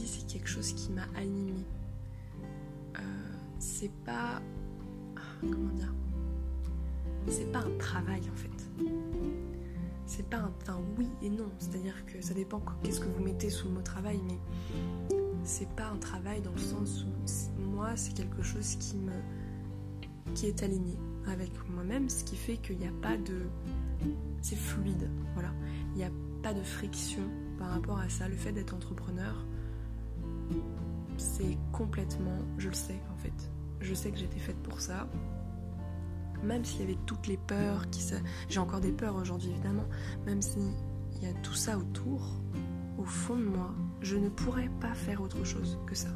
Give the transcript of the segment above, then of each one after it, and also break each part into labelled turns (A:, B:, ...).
A: dit, c'est quelque chose qui m'a animée. C'est pas... Comment dire ? C'est pas un travail en fait. C'est pas un oui et non. C'est-à-dire que ça dépend qu'est-ce que vous mettez sous le mot travail, mais c'est pas un travail dans le sens où moi, c'est quelque chose qui est aligné avec moi-même, ce qui fait qu'il n'y a pas de... C'est fluide, voilà. Il n'y a pas de friction par rapport à ça. Le fait d'être entrepreneur, c'est complètement... Je le sais, en fait. Je sais que j'étais faite pour ça. Même s'il y avait toutes les peurs, j'ai encore des peurs aujourd'hui, évidemment. Même s'il y a tout ça autour, au fond de moi, je ne pourrais pas faire autre chose que ça.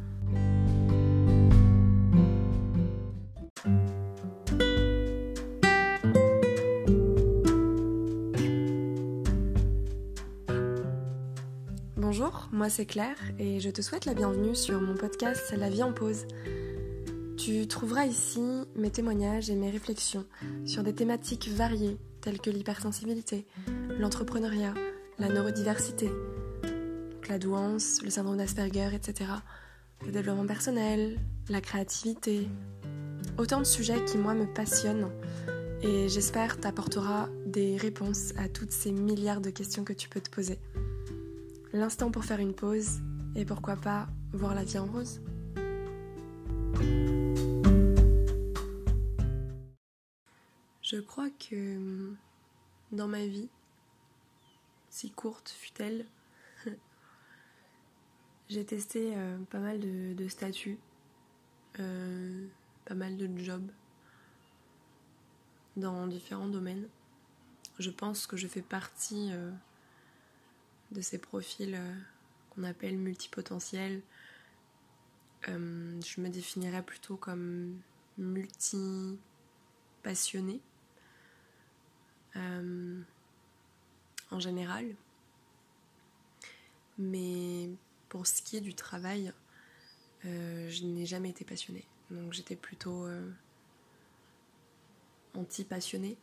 A: Bonjour, moi c'est Claire et je te souhaite la bienvenue sur mon podcast La vie en pause. Tu trouveras ici mes témoignages et mes réflexions sur des thématiques variées telles que l'hypersensibilité, l'entrepreneuriat, la neurodiversité, la douance, le syndrome d'Asperger, etc. Le développement personnel, la créativité. Autant de sujets qui, moi, me passionnent et j'espère t'apportera des réponses à toutes ces milliards de questions que tu peux te poser. L'instant pour faire une pause et pourquoi pas voir la vie en rose. Je crois que dans ma vie, si courte fut-elle, j'ai testé pas mal de statuts, pas mal de jobs dans différents domaines. Je pense que je fais partie de ces profils qu'on appelle multipotentiels. Je me définirais plutôt comme multi-passionnée en général. Mais pour ce qui est du travail, je n'ai jamais été passionnée. Donc j'étais plutôt anti-passionnée.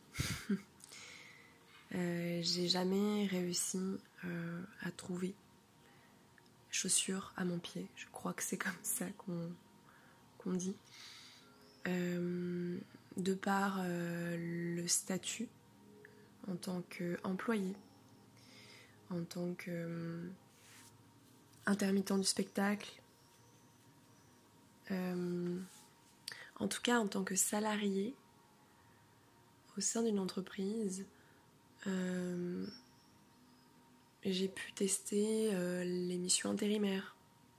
A: J'ai jamais réussi à trouver chaussures à mon pied. Je crois que c'est comme ça qu'on dit. De par le statut en tant qu'employé, en tant qu'intermittent du spectacle, en tout cas en tant que salarié au sein d'une entreprise, j'ai pu tester les missions intérimaires,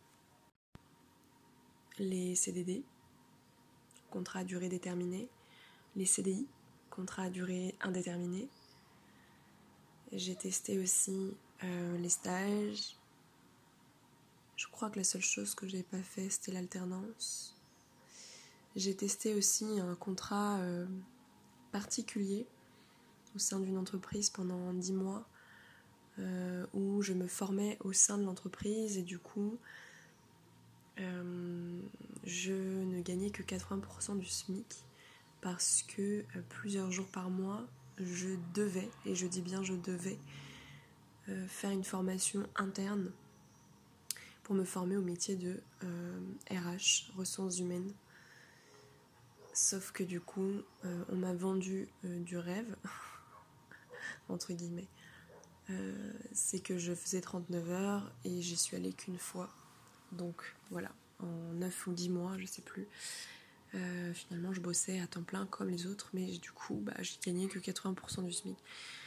A: les CDD, contrat à durée déterminée, les CDI, contrat à durée indéterminée. J'ai testé aussi les stages. Je crois que la seule chose que j'ai pas fait, c'était l'alternance. J'ai testé aussi un contrat particulier au sein d'une entreprise pendant 10 mois où je me formais au sein de l'entreprise et du coup je ne gagnais que 80% du SMIC parce que plusieurs jours par mois je devais, et je dis bien je devais, faire une formation interne pour me former au métier de RH, ressources humaines. Sauf que du coup, on m'a vendu du rêve, entre guillemets. C'est que je faisais 39 heures et j'y suis allée qu'une fois. Donc voilà, en 9 ou 10 mois, je sais plus. Finalement, je bossais à temps plein comme les autres, mais du coup, j'ai gagné que 80% du SMIC.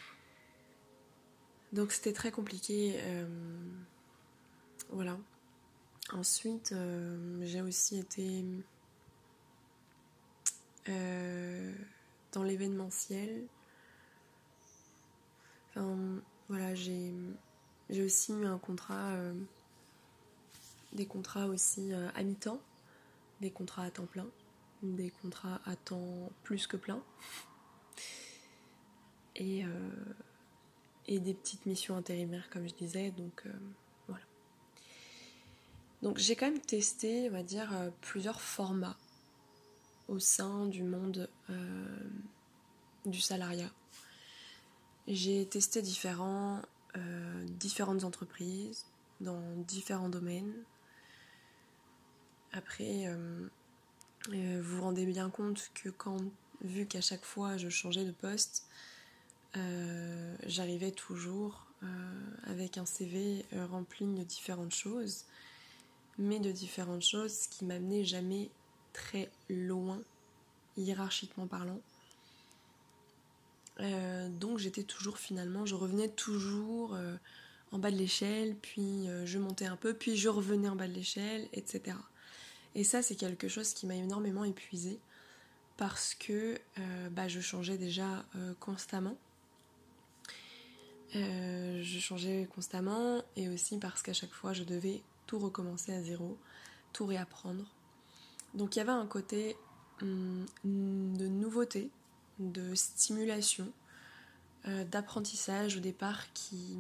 A: Donc c'était très compliqué. Voilà. Ensuite, j'ai aussi été dans l'événementiel. Enfin, voilà, j'ai aussi eu un contrat, des contrats aussi à mi-temps, des contrats à temps plein, des contrats à temps plus que plein, et des petites missions intérimaires, comme je disais, donc voilà. Donc j'ai quand même testé, on va dire, plusieurs formats au sein du monde du salariat. J'ai testé différentes entreprises, dans différents domaines. Après, vous vous rendez bien compte que vu qu'à chaque fois je changeais de poste, j'arrivais toujours avec un CV rempli de différentes choses, mais de différentes choses qui m'amenaient jamais très loin, hiérarchiquement parlant. Donc je revenais toujours en bas de l'échelle, puis je montais un peu, puis je revenais en bas de l'échelle, etc. Et ça, c'est quelque chose qui m'a énormément épuisée, parce que je changeais déjà constamment. Je changeais constamment, et aussi parce qu'à chaque fois, je devais tout recommencer à zéro, tout réapprendre. Donc il y avait un côté de nouveauté, de stimulation, d'apprentissage au départ qui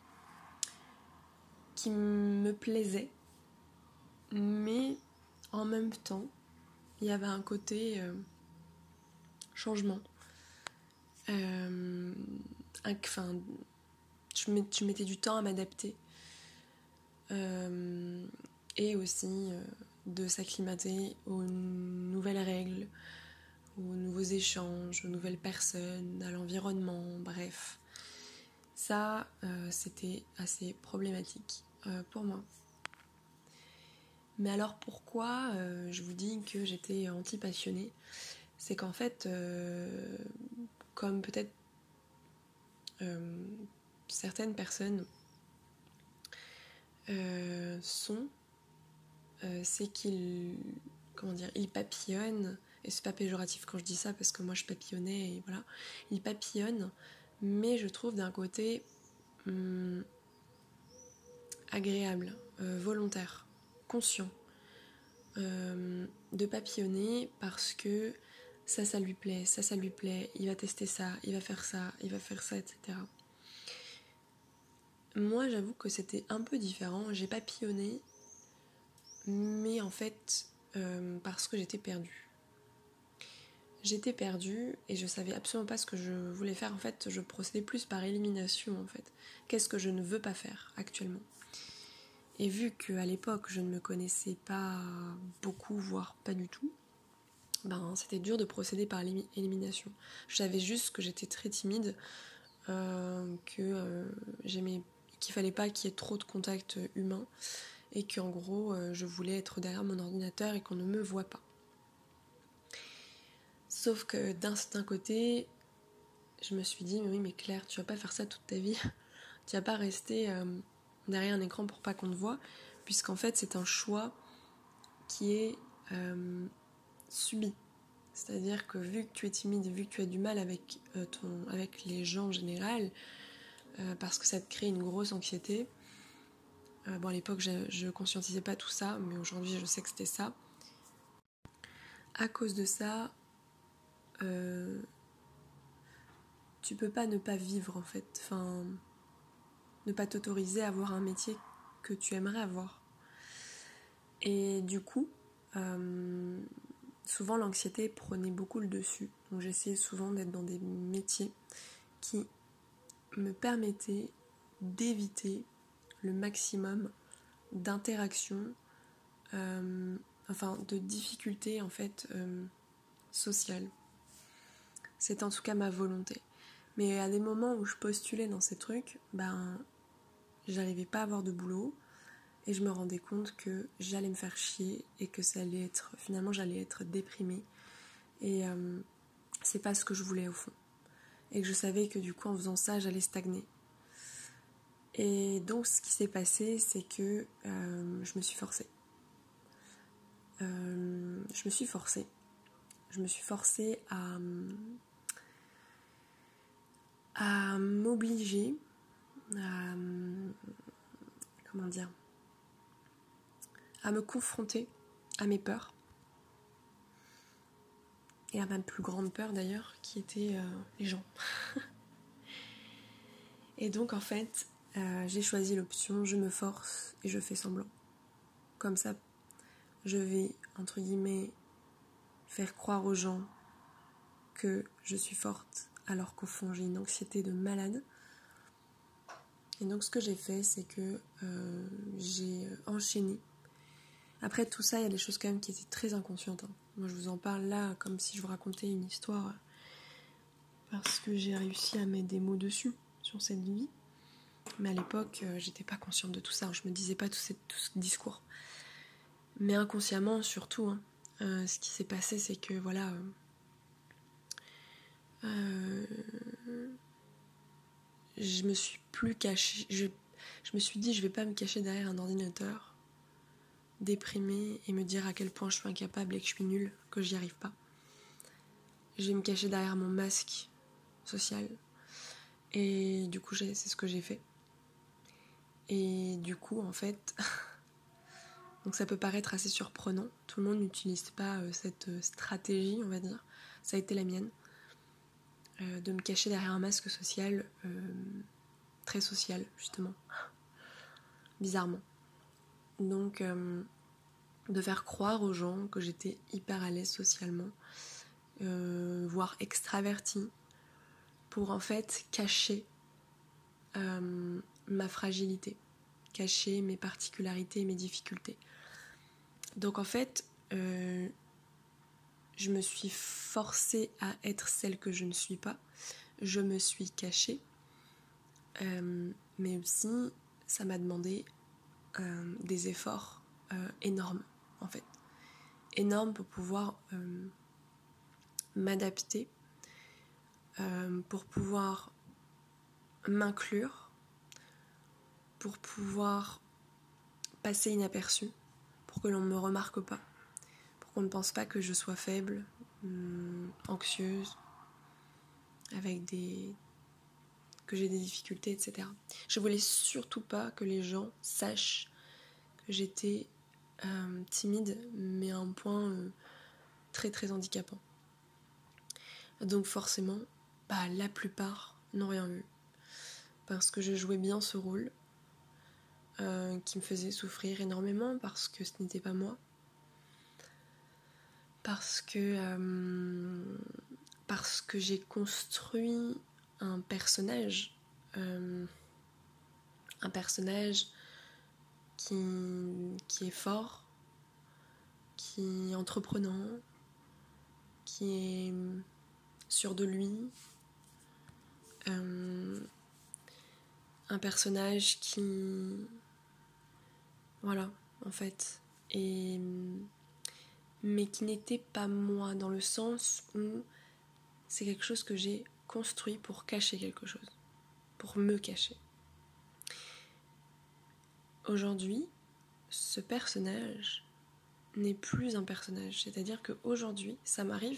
A: me plaisait, mais en même temps il y avait un côté changement. Je mettais du temps à m'adapter, et aussi de s'acclimater aux nouvelles règles, aux nouveaux échanges, aux nouvelles personnes, à l'environnement, bref. Ça, c'était assez problématique pour moi. Mais alors pourquoi je vous dis que j'étais anti-passionnée ? C'est qu'en fait, comme peut-être certaines personnes c'est qu'ils papillonnent, et c'est pas péjoratif quand je dis ça parce que moi je papillonnais et voilà, ils papillonnent, mais je trouve d'un côté agréable, volontaire, conscient, de papillonner parce que ça lui plaît, ça lui plaît, il va tester ça, il va faire ça, etc. Moi j'avoue que c'était un peu différent, j'ai papillonné, mais en fait parce que j'étais perdue. J'étais perdue et je savais absolument pas ce que je voulais faire. En fait, je procédais plus par élimination en fait. Qu'est-ce que je ne veux pas faire actuellement ? Et vu qu'à l'époque je ne me connaissais pas beaucoup, voire pas du tout, c'était dur de procéder par élimination. Je savais juste que j'étais très timide, qu'il fallait pas qu'il y ait trop de contact humain, et qu'en gros je voulais être derrière mon ordinateur et qu'on ne me voit pas. Sauf que d'un côté, je me suis dit, mais oui, mais Claire, tu vas pas faire ça toute ta vie. Tu vas pas rester derrière un écran pour pas qu'on te voit, puisqu'en fait, c'est un choix qui est subi. C'est-à-dire que vu que tu es timide, vu que tu as du mal avec les gens en général, parce que ça te crée une grosse anxiété. À l'époque, je conscientisais pas tout ça, mais aujourd'hui, je sais que c'était ça. À cause de ça, tu peux pas ne pas vivre en fait, ne pas t'autoriser à avoir un métier que tu aimerais avoir. Et du coup, souvent l'anxiété prenait beaucoup le dessus. Donc j'essayais souvent d'être dans des métiers qui me permettaient d'éviter le maximum d'interactions, de difficultés en fait sociales. C'est en tout cas ma volonté. Mais à des moments où je postulais dans ces trucs, j'arrivais pas à avoir de boulot, et je me rendais compte que j'allais me faire chier et que finalement j'allais être déprimée, et c'est pas ce que je voulais au fond, et que je savais que du coup en faisant ça j'allais stagner. Et donc ce qui s'est passé, c'est que je me suis forcée. Je me suis forcée à m'obliger à me confronter à mes peurs, et à ma plus grande peur d'ailleurs, qui était les gens. Et donc en fait, j'ai choisi l'option je me force et je fais semblant. Comme ça, je vais, entre guillemets, faire croire aux gens que je suis forte, alors qu'au fond j'ai une anxiété de malade. Et donc ce que j'ai fait, c'est que j'ai enchaîné. Après tout ça, il y a des choses quand même qui étaient très inconscientes. Moi je vous en parle là comme si je vous racontais une histoire parce que j'ai réussi à mettre des mots dessus sur cette vie. Mais à l'époque, j'étais pas consciente de tout ça, je me disais pas tout ce discours. Mais inconsciemment surtout, ce qui s'est passé, c'est que voilà... je me suis plus cachée, je me suis dit je vais pas me cacher derrière un ordinateur, déprimée et me dire à quel point je suis incapable et que je suis nulle, que j'y arrive pas. Je vais me cacher derrière mon masque social. Et du coup, c'est ce que j'ai fait. Et du coup, en fait, donc ça peut paraître assez surprenant. Tout le monde n'utilise pas cette stratégie, on va dire. Ça a été la mienne. De me cacher derrière un masque social, très social, justement. Bizarrement. Donc, de faire croire aux gens que j'étais hyper à l'aise socialement, voire extravertie, pour en fait cacher ma fragilité, cacher mes particularités et mes difficultés. Donc en fait, je me suis forcée à être celle que je ne suis pas. Je me suis cachée, mais aussi ça m'a demandé des efforts énormes en fait. Énormes pour pouvoir m'adapter, pour pouvoir m'inclure, pour pouvoir passer inaperçue, pour que l'on ne me remarque pas, pour qu'on ne pense pas que je sois faible, anxieuse, que j'ai des difficultés, etc. Je voulais surtout pas que les gens sachent que j'étais timide, mais à un point très très handicapant. Donc forcément, la plupart n'ont rien vu. Parce que je jouais bien ce rôle, qui me faisait souffrir énormément, parce que ce n'était pas moi. Parce que j'ai construit un personnage qui est fort, qui est entreprenant, qui est sûr de lui, un personnage qui... Voilà, en fait. Mais qui n'était pas moi, dans le sens où c'est quelque chose que j'ai construit pour cacher quelque chose, pour me cacher. Aujourd'hui, ce personnage n'est plus un personnage. C'est-à-dire qu'aujourd'hui, ça m'arrive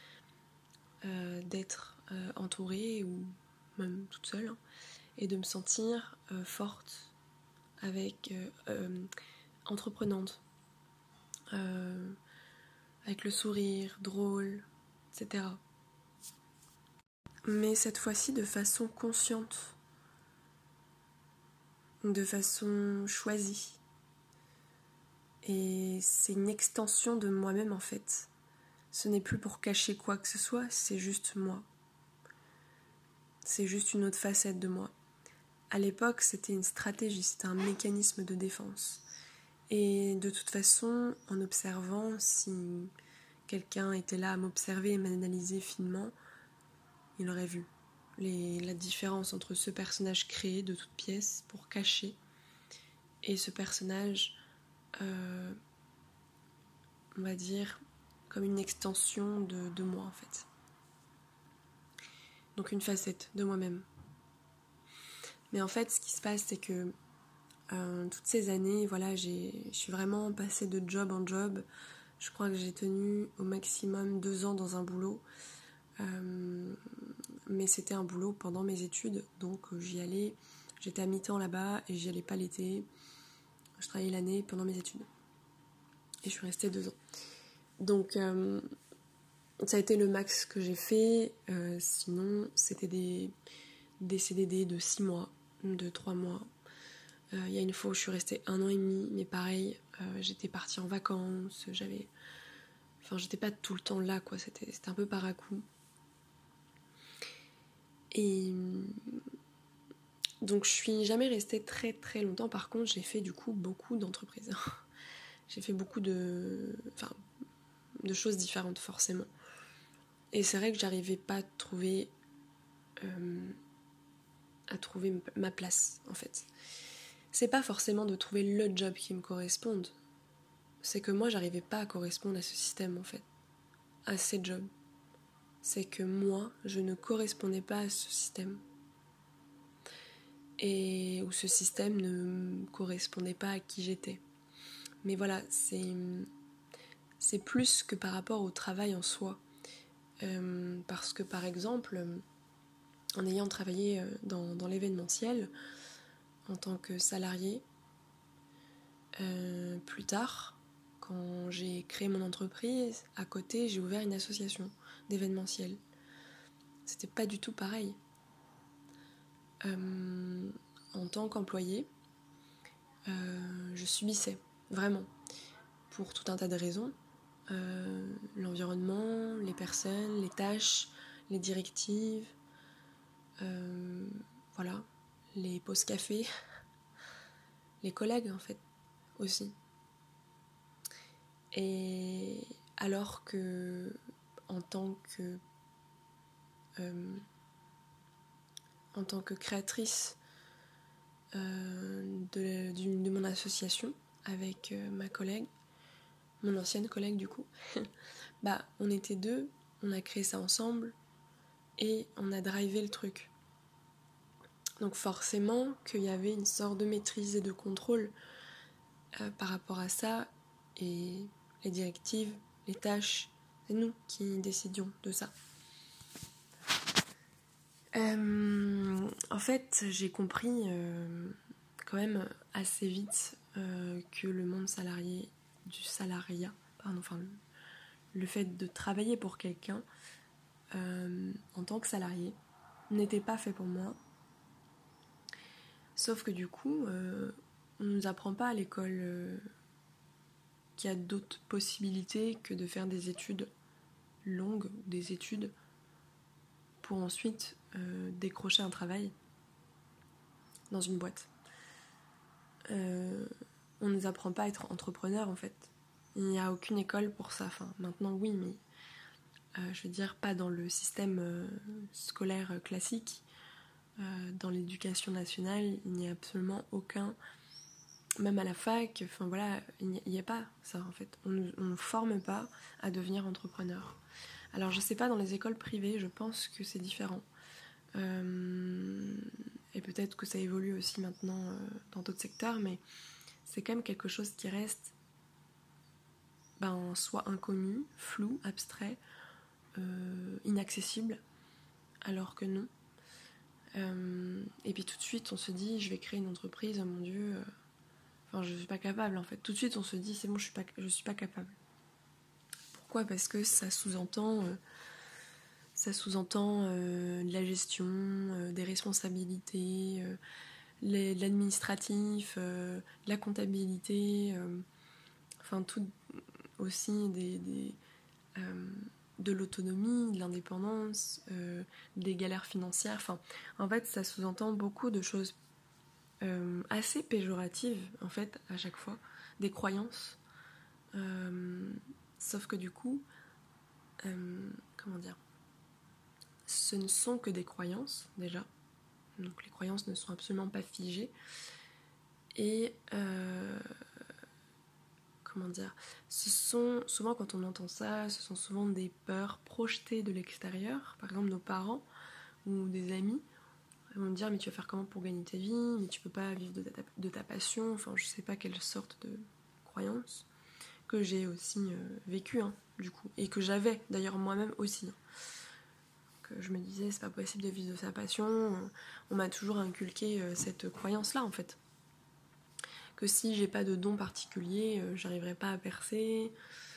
A: d'être entourée ou même toute seule et de me sentir forte, avec entreprenante, avec le sourire, drôle, etc. Mais cette fois-ci de façon consciente, de façon choisie. Et c'est une extension de moi-même en fait. Ce n'est plus pour cacher quoi que ce soit, c'est juste moi. C'est juste une autre facette de moi. À l'époque, c'était une stratégie, c'était un mécanisme de défense. Et de toute façon, en observant, si quelqu'un était là à m'observer et m'analyser finement, il aurait vu la différence entre ce personnage créé de toutes pièces pour cacher et ce personnage, on va dire, comme une extension de moi en fait. Donc une facette de moi-même. Mais en fait, ce qui se passe, c'est que toutes ces années, voilà, je suis vraiment passée de job en job. Je crois que j'ai tenu au maximum 2 ans dans un boulot. Mais c'était un boulot pendant mes études, donc j'y allais. J'étais à mi-temps là-bas et j'y allais pas l'été. Je travaillais l'année pendant mes études. Et je suis restée 2 ans. Donc ça a été le max que j'ai fait. Sinon, c'était des CDD de 6 mois, de 3 mois. Il y a une fois où je suis restée 1 an et demi, mais pareil, j'étais partie en vacances, j'étais pas tout le temps là, quoi. C'était un peu par à coup. Et Donc je suis jamais restée très très longtemps. Par contre, j'ai fait du coup beaucoup d'entreprises. J'ai fait beaucoup de choses différentes forcément. Et c'est vrai que j'arrivais pas à trouver ma place en fait. C'est pas forcément de trouver le job qui me corresponde. C'est que moi j'arrivais pas à correspondre à ce système en fait. À ces jobs. C'est que moi je ne correspondais pas à ce système. Et où ce système ne correspondait pas à qui j'étais. Mais voilà, c'est plus que par rapport au travail en soi. Parce que par exemple, en ayant travaillé dans l'événementiel, en tant que salarié, plus tard, quand j'ai créé mon entreprise, à côté, j'ai ouvert une association d'événementiel. C'était pas du tout pareil. En tant qu'employé, je subissais, vraiment, pour tout un tas de raisons. L'environnement, les personnes, les tâches, les directives, voilà, les pauses café, les collègues en fait aussi. Et alors que en tant que créatrice de mon association avec ma collègue, mon ancienne collègue du coup, on était deux, on a créé ça ensemble et on a drivé le truc. Donc forcément qu'il y avait une sorte de maîtrise et de contrôle par rapport à ça, et les directives, les tâches, c'est nous qui décidions de ça. En fait, j'ai compris quand même assez vite que le monde le fait de travailler pour quelqu'un en tant que salarié n'était pas fait pour moi. Sauf que du coup, on ne nous apprend pas à l'école qu'il y a d'autres possibilités que de faire des études longues ou des études pour ensuite décrocher un travail dans une boîte. On ne nous apprend pas à être entrepreneur en fait. Il n'y a aucune école pour ça. Enfin, maintenant oui, mais je veux dire pas dans le système scolaire classique. Dans l'éducation nationale, il n'y a absolument aucun, même à la fac, enfin voilà, il n'y a pas ça en fait. On ne forme pas à devenir entrepreneur. Alors je sais pas, dans les écoles privées, je pense que c'est différent. Et peut-être que ça évolue aussi maintenant dans d'autres secteurs, mais c'est quand même quelque chose qui reste soit inconnu, flou, abstrait, inaccessible, alors que non. Et puis tout de suite on se dit je vais créer une entreprise, oh mon Dieu, je suis pas capable en fait. Tout de suite on se dit c'est bon, je suis pas capable. Pourquoi ? Parce que ça sous-entend de la gestion, des responsabilités, de l'administratif, de la comptabilité, tout aussi de l'autonomie, de l'indépendance, des galères financières. En fait, ça sous-entend beaucoup de choses assez péjoratives, en fait, à chaque fois, des croyances. Sauf que du coup, ce ne sont que des croyances, déjà. Donc les croyances ne sont absolument pas figées. Et ce sont souvent, quand on entend ça, ce sont souvent des peurs projetées de l'extérieur. Par exemple, nos parents ou des amis vont me dire mais tu vas faire comment pour gagner ta vie, mais tu peux pas vivre de ta passion. Je sais pas quelle sorte de croyance que j'ai aussi vécu du coup, et que j'avais d'ailleurs moi-même aussi. Que je me disais c'est pas possible de vivre de sa passion. On m'a toujours inculqué cette croyance-là en fait. Que si j'ai pas de don particulier, j'arriverai pas à percer,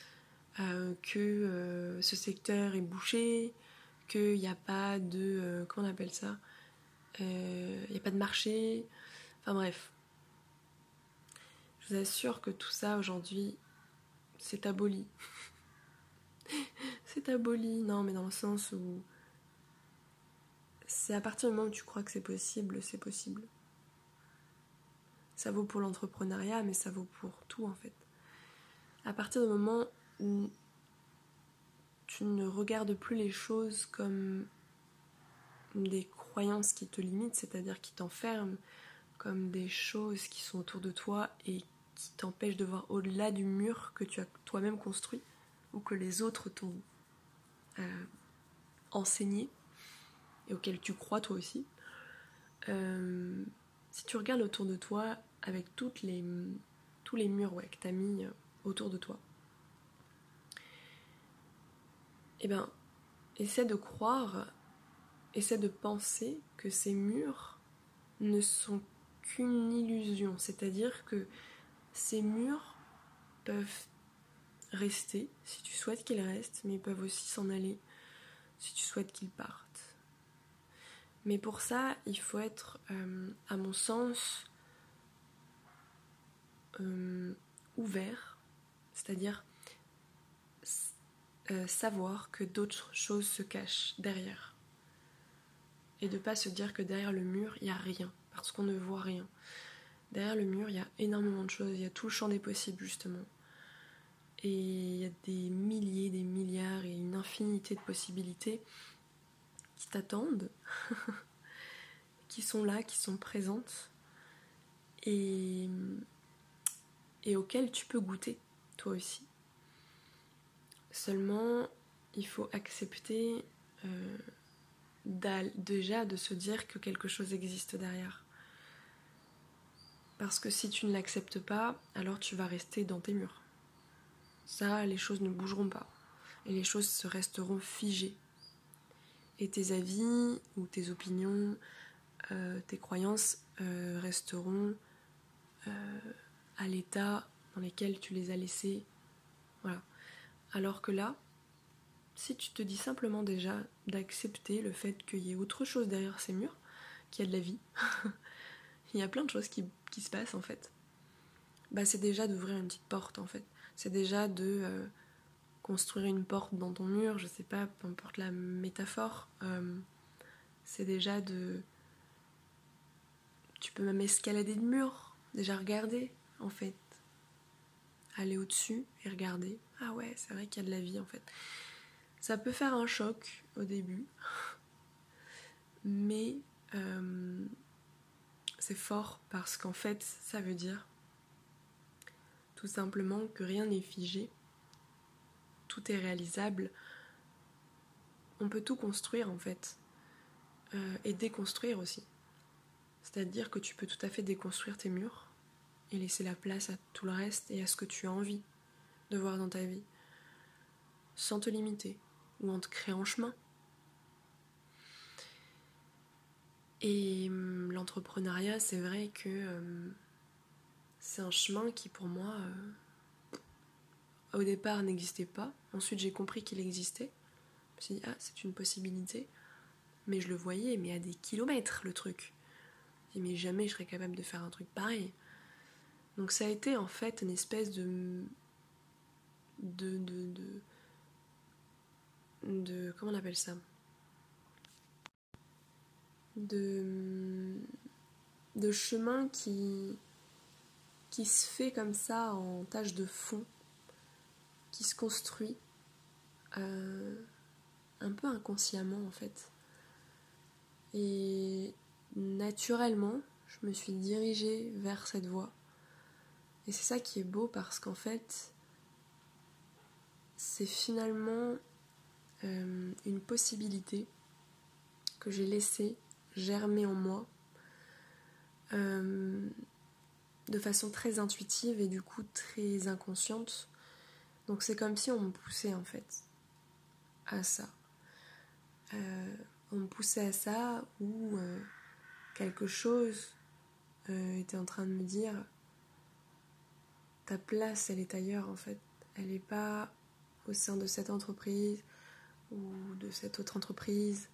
A: que ce secteur est bouché, qu'il n'y a pas de... comment on appelle ça ? Il n'y a pas de marché. Enfin bref. Je vous assure que tout ça aujourd'hui, c'est aboli. C'est aboli, non mais dans le sens où c'est à partir du moment où tu crois que c'est possible, c'est possible. Ça vaut pour l'entrepreneuriat, mais ça vaut pour tout en fait. À partir du moment où tu ne regardes plus les choses comme des croyances qui te limitent, c'est-à-dire qui t'enferment, comme des choses qui sont autour de toi et qui t'empêchent de voir au-delà du mur que tu as toi-même construit ou que les autres t'ont enseigné et auquel tu crois toi aussi. Si tu regardes autour de toi avec tous les murs que tu as mis autour de toi, eh ben, essaie de croire, essaie de penser que ces murs ne sont qu'une illusion, c'est-à-dire que ces murs peuvent rester si tu souhaites qu'ils restent, mais ils peuvent aussi s'en aller si tu souhaites qu'ils partent. Mais pour ça, il faut être, à mon sens, ouvert, c'est-à-dire savoir que d'autres choses se cachent derrière. Et de ne pas se dire que derrière le mur, il n'y a rien, parce qu'on ne voit rien. Derrière le mur, il y a énormément de choses, il y a tout le champ des possibles, justement. Et il y a des milliers, des milliards et une infinité de possibilités qui t'attendent, qui sont là, qui sont présentes, et auxquelles tu peux goûter, toi aussi. Seulement, il faut accepter déjà de se dire que quelque chose existe derrière. Parce que si tu ne l'acceptes pas, alors tu vas rester dans tes murs. Ça, les choses ne bougeront pas. Et les choses se resteront figées. Et tes avis ou tes opinions, tes croyances resteront à l'état dans lequel tu les as laissées. Voilà. Alors que là, si tu te dis simplement déjà d'accepter le fait qu'il y ait autre chose derrière ces murs, qu'il y a de la vie, il y a plein de choses qui se passent en fait, bah c'est déjà d'ouvrir une petite porte en fait. C'est déjà de construire une porte dans ton mur, je sais pas, peu importe la métaphore. C'est déjà de... Tu peux même escalader le mur, déjà regarder en fait. Aller au-dessus et regarder. Ah ouais, c'est vrai qu'il y a de la vie en fait. Ça peut faire un choc au début, mais c'est fort parce qu'en fait, ça veut dire tout simplement que rien n'est figé, tout est réalisable. On peut tout construire en fait, et déconstruire aussi. C'est-à-dire que tu peux tout à fait déconstruire tes murs et laisser la place à tout le reste et à ce que tu as envie de voir dans ta vie, sans te limiter ou en te créant chemin. Et l'entrepreneuriat, c'est vrai que c'est un chemin qui pour moi au départ n'existait pas. Ensuite j'ai compris qu'il existait. Je me suis dit c'est une possibilité. Mais je le voyais, mais à des kilomètres le truc. Je me suis dit mais jamais je serais capable de faire un truc pareil. Donc ça a été en fait une espèce de comment on appelle ça, de chemin qui se fait comme ça en tâche de fond, qui se construit un peu inconsciemment en fait. Et naturellement, je me suis dirigée vers cette voie. Et c'est ça qui est beau parce qu'en fait, c'est finalement une possibilité que j'ai laissée germer en moi de façon très intuitive et du coup très inconsciente. Donc c'est comme si on me poussait en fait à ça. On me poussait à ça où quelque chose était en train de me dire ta place elle est ailleurs en fait. Elle n'est pas au sein de cette entreprise ou de cette autre entreprise.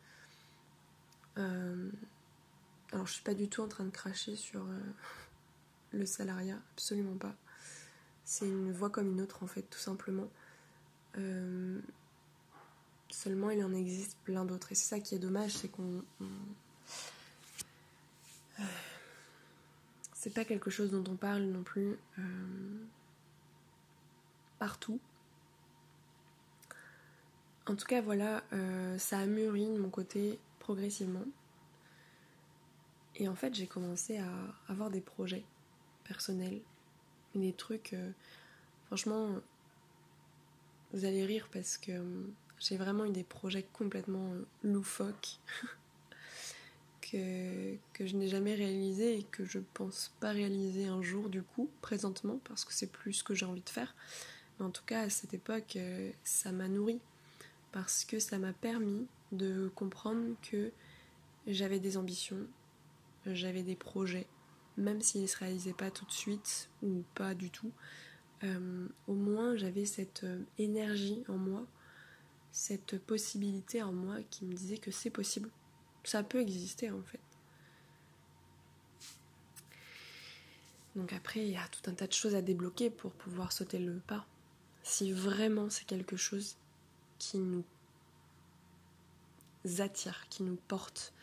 A: Alors je suis pas du tout en train de cracher sur le salariat, absolument pas. C'est une voie comme une autre en fait, tout simplement. Seulement, il en existe plein d'autres. Et c'est ça qui est dommage, c'est qu'on... c'est pas quelque chose dont on parle non plus partout. En tout cas, voilà, ça a mûri de mon côté progressivement. Et en fait, j'ai commencé à avoir des projets personnels. Des trucs, franchement, vous allez rire parce que j'ai vraiment eu des projets complètement loufoques que je n'ai jamais réalisés et que je pense pas réaliser un jour du coup, présentement, parce que c'est plus ce que j'ai envie de faire. Mais en tout cas, à cette époque, ça m'a nourri parce que ça m'a permis de comprendre que j'avais des ambitions, j'avais des projets, même s'ils ne se réalisaient pas tout de suite ou pas du tout. Au moins j'avais cette énergie en moi, cette possibilité en moi qui me disait que c'est possible, ça peut exister en fait. Donc après il y a tout un tas de choses à débloquer pour pouvoir sauter le pas. Si vraiment c'est quelque chose qui nous attire, qui nous porte,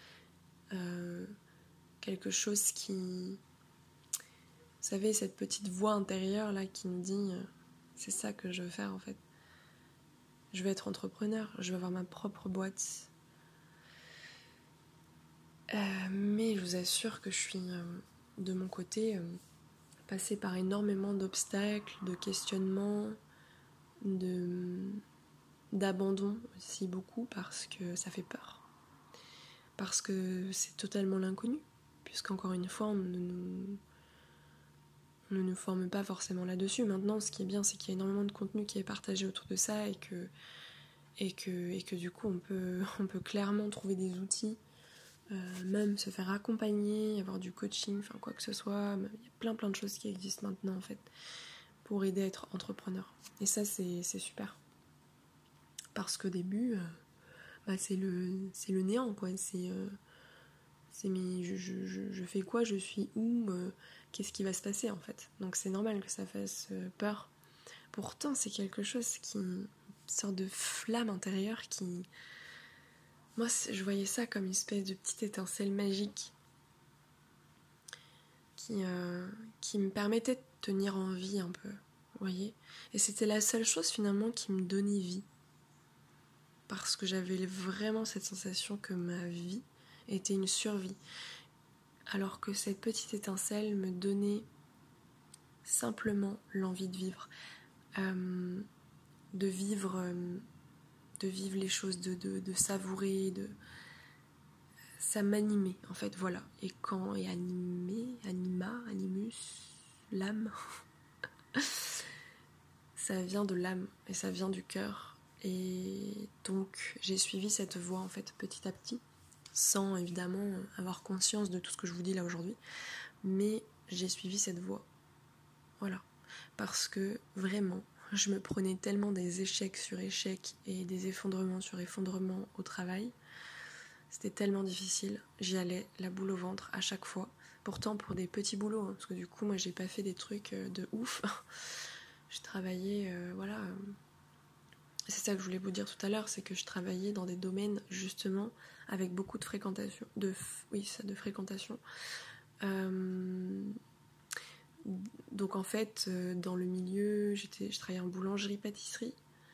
A: quelque chose qui... Vous savez, cette petite voix intérieure là qui nous dit c'est ça que je veux faire en fait. Je veux être entrepreneur, je veux avoir ma propre boîte. Mais je vous assure que je suis de mon côté passée par énormément d'obstacles, de questionnements, d'abandon aussi beaucoup parce que ça fait peur. Parce que c'est totalement l'inconnu, puisqu'encore une fois on ne nous forme pas forcément là-dessus. Maintenant, ce qui est bien, c'est qu'il y a énormément de contenu qui est partagé autour de ça et que du coup on peut clairement trouver des outils, même se faire accompagner, avoir du coaching, enfin quoi que ce soit. Il y a plein de choses qui existent maintenant en fait pour aider à être entrepreneur. Et ça c'est super. Parce qu'au début, c'est le néant quoi. Mais je fais quoi, je suis où, qu'est-ce qui va se passer en fait. Donc c'est normal que ça fasse peur. Pourtant c'est quelque chose qui... une sorte de flamme intérieure qui... Moi je voyais ça comme une espèce de petite étincelle magique qui me permettait de tenir en vie un peu, vous voyez. Et c'était la seule chose finalement qui me donnait vie. Parce que j'avais vraiment cette sensation que ma vie était une survie. Alors que cette petite étincelle me donnait simplement l'envie de vivre. De vivre les choses, de savourer, ça m'animait en fait, voilà. Et animus, l'âme, ça vient de l'âme et ça vient du cœur. Et donc j'ai suivi cette voie en fait petit à petit, sans évidemment avoir conscience de tout ce que je vous dis là aujourd'hui, mais j'ai suivi cette voie, voilà, parce que vraiment je me prenais tellement des échecs sur échecs et des effondrements sur effondrements au travail. C'était tellement difficile, j'y allais la boule au ventre à chaque fois. Pourtant pour des petits boulots, parce que du coup moi j'ai pas fait des trucs de ouf. Je travaillais, voilà. C'est ça que je voulais vous dire tout à l'heure, c'est que je travaillais dans des domaines justement avec beaucoup de fréquentation. De fréquentation. Donc en fait, dans le milieu, je travaillais en boulangerie-pâtisserie.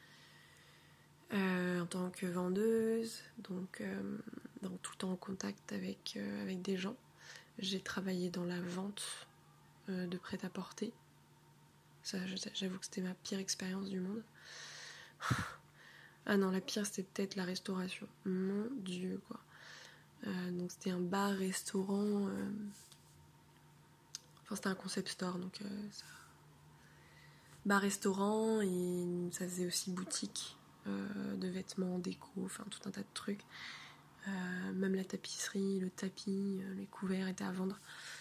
A: En tant que vendeuse, donc tout le temps en contact avec des gens. J'ai travaillé dans la vente de prêt-à-porter. Ça, j'avoue que c'était ma pire expérience du monde. Ah non, la pire c'était peut-être la restauration. Mon Dieu quoi. Donc c'était un bar-restaurant. Enfin c'était un concept store, donc bar-restaurant, et ça faisait aussi boutique. De vêtements, déco, enfin tout un tas de trucs. Même la tapisserie, le tapis, les couverts étaient à vendre.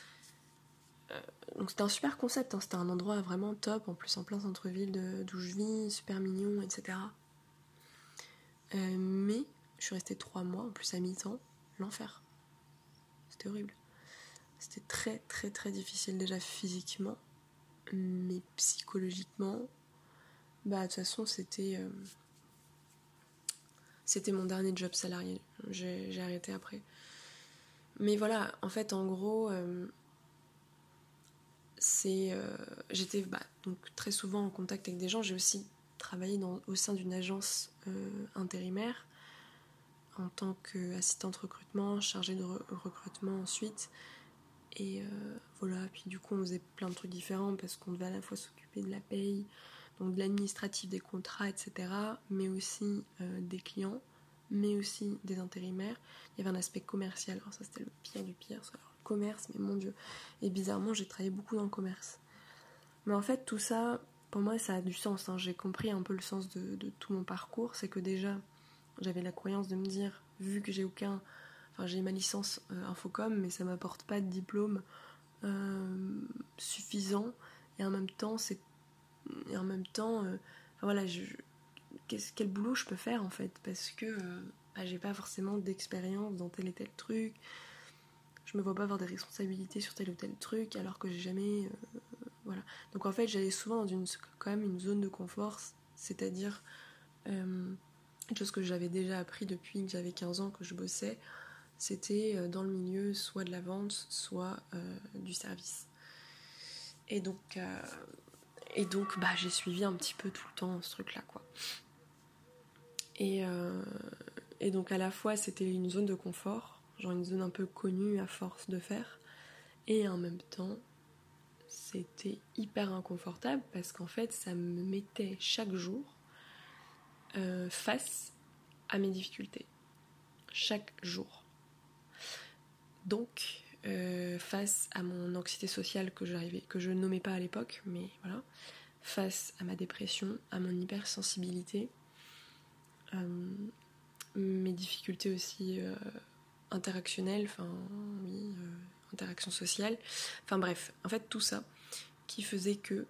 A: Donc c'était un super concept, hein. C'était un endroit vraiment top, en plus en plein centre-ville d'où je vis, super mignon, etc. Mais je suis restée 3 mois, en plus à mi-temps, l'enfer. C'était horrible. C'était très très très difficile déjà physiquement, mais psychologiquement, de toute façon c'était... C'était mon dernier job salarié. J'ai arrêté après. Mais voilà, en fait, en gros, j'étais donc très souvent en contact avec des gens. J'ai aussi travaillé au sein d'une agence intérimaire en tant qu'assistante recrutement, chargée de recrutement ensuite. Et voilà, puis du coup on faisait plein de trucs différents parce qu'on devait à la fois s'occuper de la paye, donc de l'administratif des contrats, etc. Mais aussi des clients, mais aussi des intérimaires. Il y avait un aspect commercial, alors ça c'était le pire du pire, alors, le commerce, mais mon Dieu. Et bizarrement j'ai travaillé beaucoup dans le commerce. Mais en fait tout ça, pour moi ça a du sens, hein. J'ai compris un peu le sens de tout mon parcours, c'est que déjà j'avais la croyance de me dire, vu que j'ai ma licence Infocom, mais ça m'apporte pas de diplôme suffisant, et en même temps voilà, quel boulot je peux faire en fait, parce que j'ai pas forcément d'expérience dans tel et tel truc, je me vois pas avoir des responsabilités sur tel ou tel truc alors que j'ai jamais voilà. Donc en fait j'allais souvent dans quand même une zone de confort, c'est-à-dire une chose que j'avais déjà appris depuis que j'avais 15 ans, que je bossais, c'était dans le milieu soit de la vente, soit du service. Et donc j'ai suivi un petit peu tout le temps ce truc-là, quoi. Et donc à la fois c'était une zone de confort, genre une zone un peu connue à force de faire, et en même temps c'était hyper inconfortable parce qu'en fait ça me mettait chaque jour face à mes difficultés. Chaque jour. Donc face à mon anxiété sociale que je nommais pas à l'époque, mais voilà, face à ma dépression, à mon hypersensibilité, mes difficultés aussi interactionnelles, interaction sociale, enfin bref, en fait tout ça qui faisait que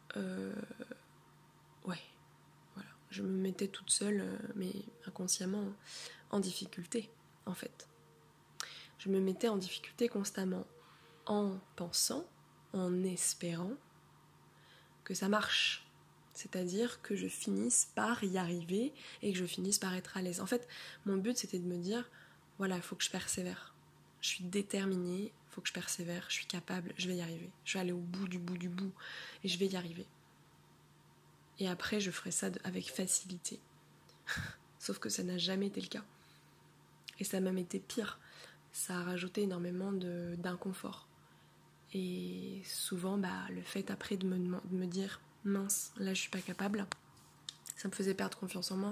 A: voilà, je me mettais toute seule, mais inconsciemment, en difficulté, en fait. Je me mettais en difficulté constamment en pensant, en espérant que ça marche. C'est-à-dire que je finisse par y arriver et que je finisse par être à l'aise. En fait, mon but, c'était de me dire, voilà, il faut que je persévère. Je suis déterminée, il faut que je persévère, je suis capable, je vais y arriver. Je vais aller au bout du bout et je vais y arriver. Et après, je ferai ça avec facilité. Sauf que ça n'a jamais été le cas. Et ça a même été pire. Ça a rajouté énormément d'inconfort. Et souvent, le fait après de me dire mince, là je suis pas capable, ça me faisait perdre confiance en moi.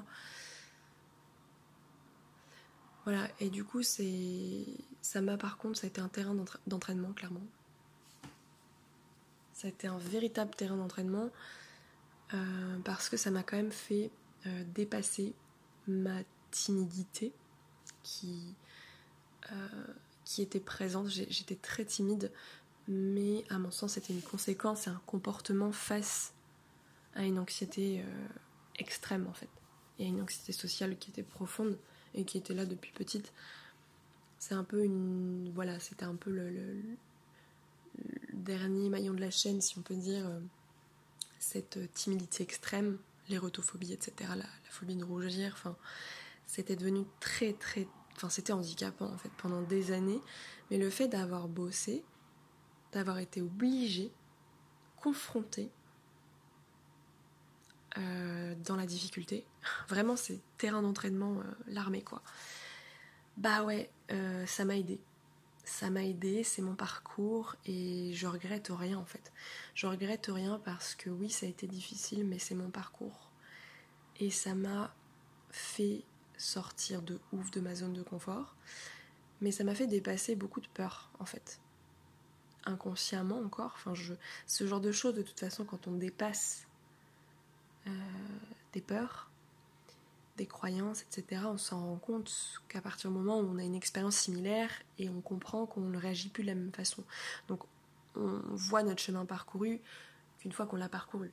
A: Voilà, et du coup, par contre, ça a été un terrain d'entraînement, clairement. Ça a été un véritable terrain d'entraînement parce que ça m'a quand même fait dépasser ma timidité qui était présente. J'étais très timide, mais à mon sens c'était une conséquence et un comportement face à une anxiété extrême en fait, et à une anxiété sociale qui était profonde et qui était là depuis petite. C'était un peu le dernier maillon de la chaîne, si on peut dire, cette timidité extrême, l'érotophobie, etc., la phobie de rougir, c'était devenu c'était handicapant en fait pendant des années. Mais le fait d'avoir bossé, d'avoir été obligée, confrontée dans la difficulté, vraiment c'est terrain d'entraînement, l'armée quoi. Ça m'a aidée. Ça m'a aidée, c'est mon parcours et je regrette rien en fait. Je regrette rien parce que oui, ça a été difficile, mais c'est mon parcours. Et ça m'a fait sortir de ouf de ma zone de confort, mais ça m'a fait dépasser beaucoup de peurs en fait. Inconsciemment encore, ce genre de choses de toute façon quand on dépasse des peurs, des croyances, etc., on s'en rend compte qu'à partir du moment où on a une expérience similaire et on comprend qu'on ne réagit plus de la même façon. Donc on voit notre chemin parcouru qu'une fois qu'on l'a parcouru.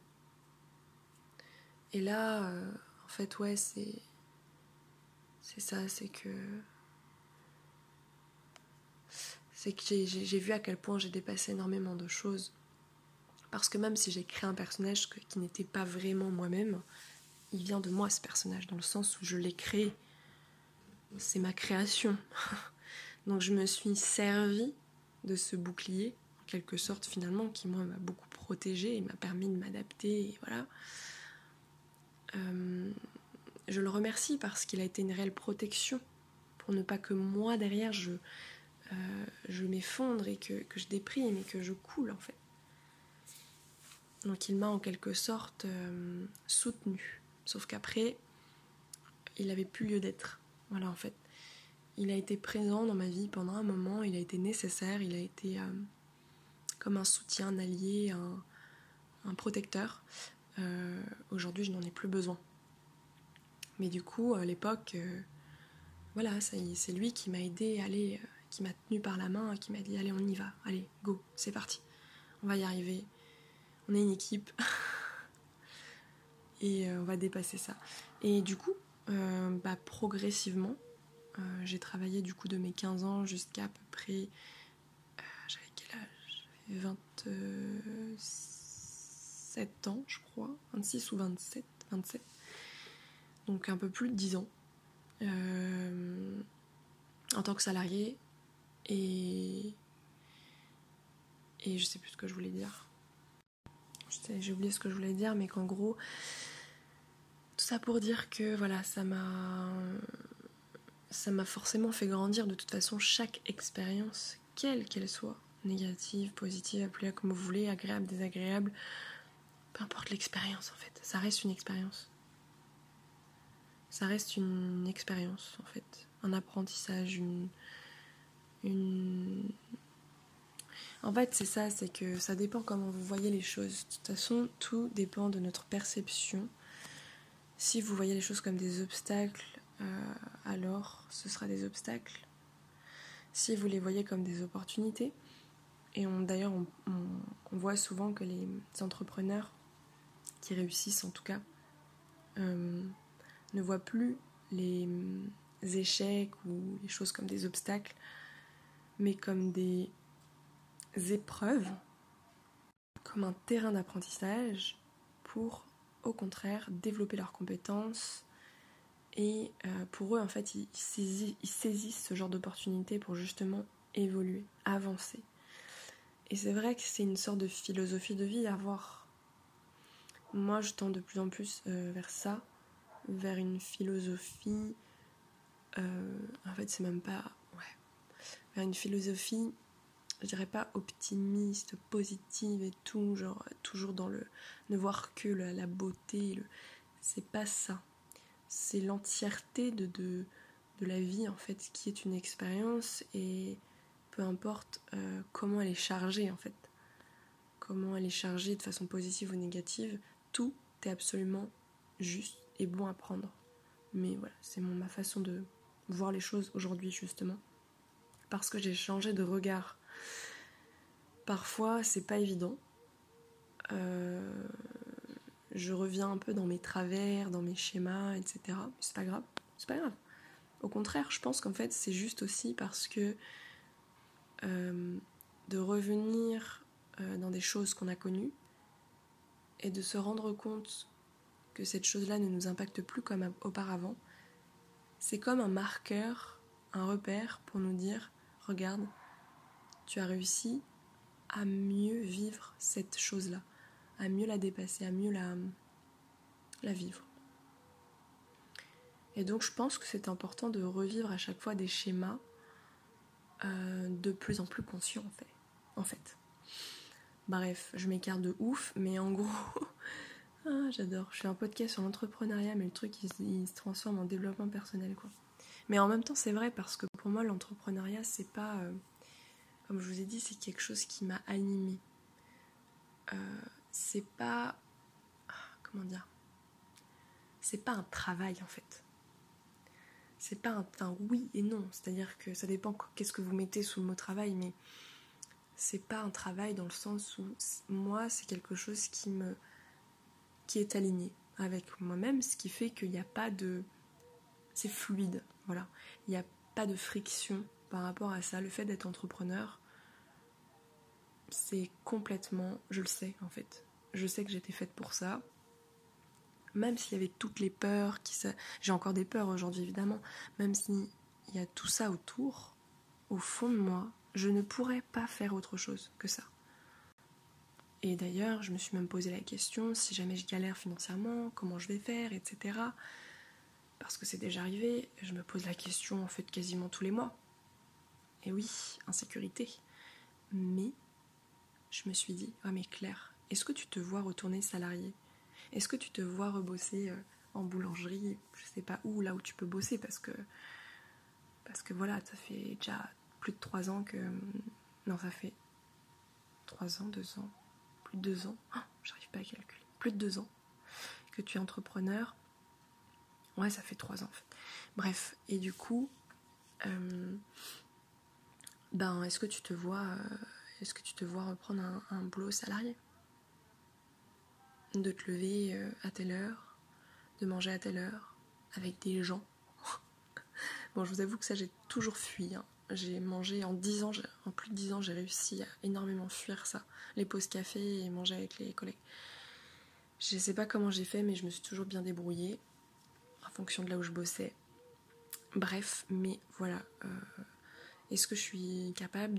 A: Et là, en fait, ouais, c'est ça, c'est que j'ai vu à quel point j'ai dépassé énormément de choses. Parce que même si j'ai créé un personnage qui n'était pas vraiment moi-même, il vient de moi ce personnage, dans le sens où je l'ai créé. c'est ma création. Donc je me suis servie de ce bouclier, en quelque sorte finalement, qui moi m'a beaucoup protégée et m'a permis de m'adapter, et voilà. Je le remercie parce qu'il a été une réelle protection pour ne pas que moi derrière je m'effondre et que je déprime et que je coule en fait. Donc il m'a en quelque sorte soutenue. Sauf qu'après, il n'avait plus lieu d'être. Voilà en fait. Il a été présent dans ma vie pendant un moment, il a été nécessaire, il a été comme un soutien, un allié, un protecteur. Aujourd'hui, je n'en ai plus besoin. Mais du coup, à l'époque, voilà, c'est lui qui m'a aidé à aller, qui m'a tenu par la main, qui m'a dit allez, on y va, allez, go, c'est parti, on va y arriver, on est une équipe et on va dépasser ça. Et du coup, progressivement, j'ai travaillé du coup de mes 15 ans jusqu'à peu près, j'avais quel âge ? J'avais 27 ans, je crois, 26 ou 27, donc un peu plus de 10 ans. En tant que salarié et je sais plus ce que je voulais dire. J'ai oublié ce que je voulais dire, mais qu'en gros, tout ça pour dire que voilà, ça m'a forcément fait grandir. De toute façon, chaque expérience, quelle qu'elle soit, négative, positive, appelez-la comme vous voulez, agréable, désagréable, peu importe l'expérience en fait, ça reste une expérience. Ça reste une expérience en fait, un apprentissage, En fait, c'est ça, c'est que ça dépend comment vous voyez les choses. De toute façon, tout dépend de notre perception. Si vous voyez les choses comme des obstacles, alors ce sera des obstacles. Si vous les voyez comme des opportunités, et d'ailleurs on voit souvent que les entrepreneurs qui réussissent en tout cas ne voient plus les échecs ou les choses comme des obstacles, mais comme des épreuves, comme un terrain d'apprentissage pour, au contraire, développer leurs compétences. Et pour eux, en fait, ils saisissent ce genre d'opportunités pour justement évoluer, avancer. Et c'est vrai que c'est une sorte de philosophie de vie à avoir. Moi, je tends de plus en plus vers ça, vers une philosophie... en fait, c'est même pas... Ouais. Vers une philosophie, je dirais pas optimiste, positive et tout, genre toujours dans le... ne voir que la beauté, c'est pas ça. C'est l'entièreté de la vie en fait qui est une expérience, et peu importe comment elle est chargée en fait, comment elle est chargée de façon positive ou négative, tout est absolument juste et bon à prendre. Mais voilà, c'est ma façon de voir les choses aujourd'hui justement, parce que j'ai changé de regard. Parfois c'est pas évident, je reviens un peu dans mes travers, dans mes schémas, etc. Mais c'est pas grave, c'est pas grave. Au contraire, je pense qu'en fait, c'est juste aussi parce que de revenir dans des choses qu'on a connues et de se rendre compte que cette chose-là ne nous impacte plus comme auparavant, c'est comme un marqueur, un repère pour nous dire « Regarde, tu as réussi à mieux vivre cette chose-là, à mieux la dépasser, à mieux la vivre. » Et donc je pense que c'est important de revivre à chaque fois des schémas de plus en plus conscients en fait. Bref, je m'écarte de ouf, mais en gros, j'adore. Je fais un podcast sur l'entrepreneuriat, mais le truc il se transforme en développement personnel quoi. Mais en même temps c'est vrai, parce que pour moi l'entrepreneuriat c'est pas, comme je vous ai dit, c'est quelque chose qui m'a animée. C'est pas, comment dire, c'est pas un travail en fait. C'est pas un oui et non, c'est-à-dire que ça dépend qu'est-ce que vous mettez sous le mot travail, mais c'est pas un travail dans le sens où moi c'est quelque chose qui est aligné avec moi-même, ce qui fait qu'il n'y a pas de... c'est fluide, voilà. Il n'y a pas de friction par rapport à ça. Le fait d'être entrepreneur, c'est complètement... je le sais en fait. Je sais que j'étais faite pour ça. Même s'il y avait toutes les peurs, j'ai encore des peurs aujourd'hui évidemment, même si il y a tout ça autour, au fond de moi, je ne pourrais pas faire autre chose que ça. Et d'ailleurs, je me suis même posé la question, si jamais je galère financièrement, comment je vais faire, etc. Parce que c'est déjà arrivé, je me pose la question en fait quasiment tous les mois. Et oui, insécurité. Mais je me suis dit, mais Claire, est-ce que tu te vois retourner salarié ? Est-ce que tu te vois rebosser en boulangerie, je sais pas où, là où tu peux bosser, parce que voilà, ça fait déjà plus de 3 ans que... Non, ça fait 3 ans, 2 ans, plus de 2 ans, j'arrive pas à calculer, plus de 2 ans que tu es entrepreneur. Ouais, ça fait 3 ans en fait. Bref, et du coup, est-ce que tu te vois reprendre un boulot salarié ? De te lever à telle heure, de manger à telle heure, avec des gens. Bon, je vous avoue que ça, j'ai toujours fui. J'ai mangé en plus de 10 ans, j'ai réussi à énormément fuir ça. Les pauses café et manger avec les collègues. Je sais pas comment j'ai fait, mais je me suis toujours bien débrouillée en fonction de là où je bossais. Bref, mais voilà. Est-ce que je suis capable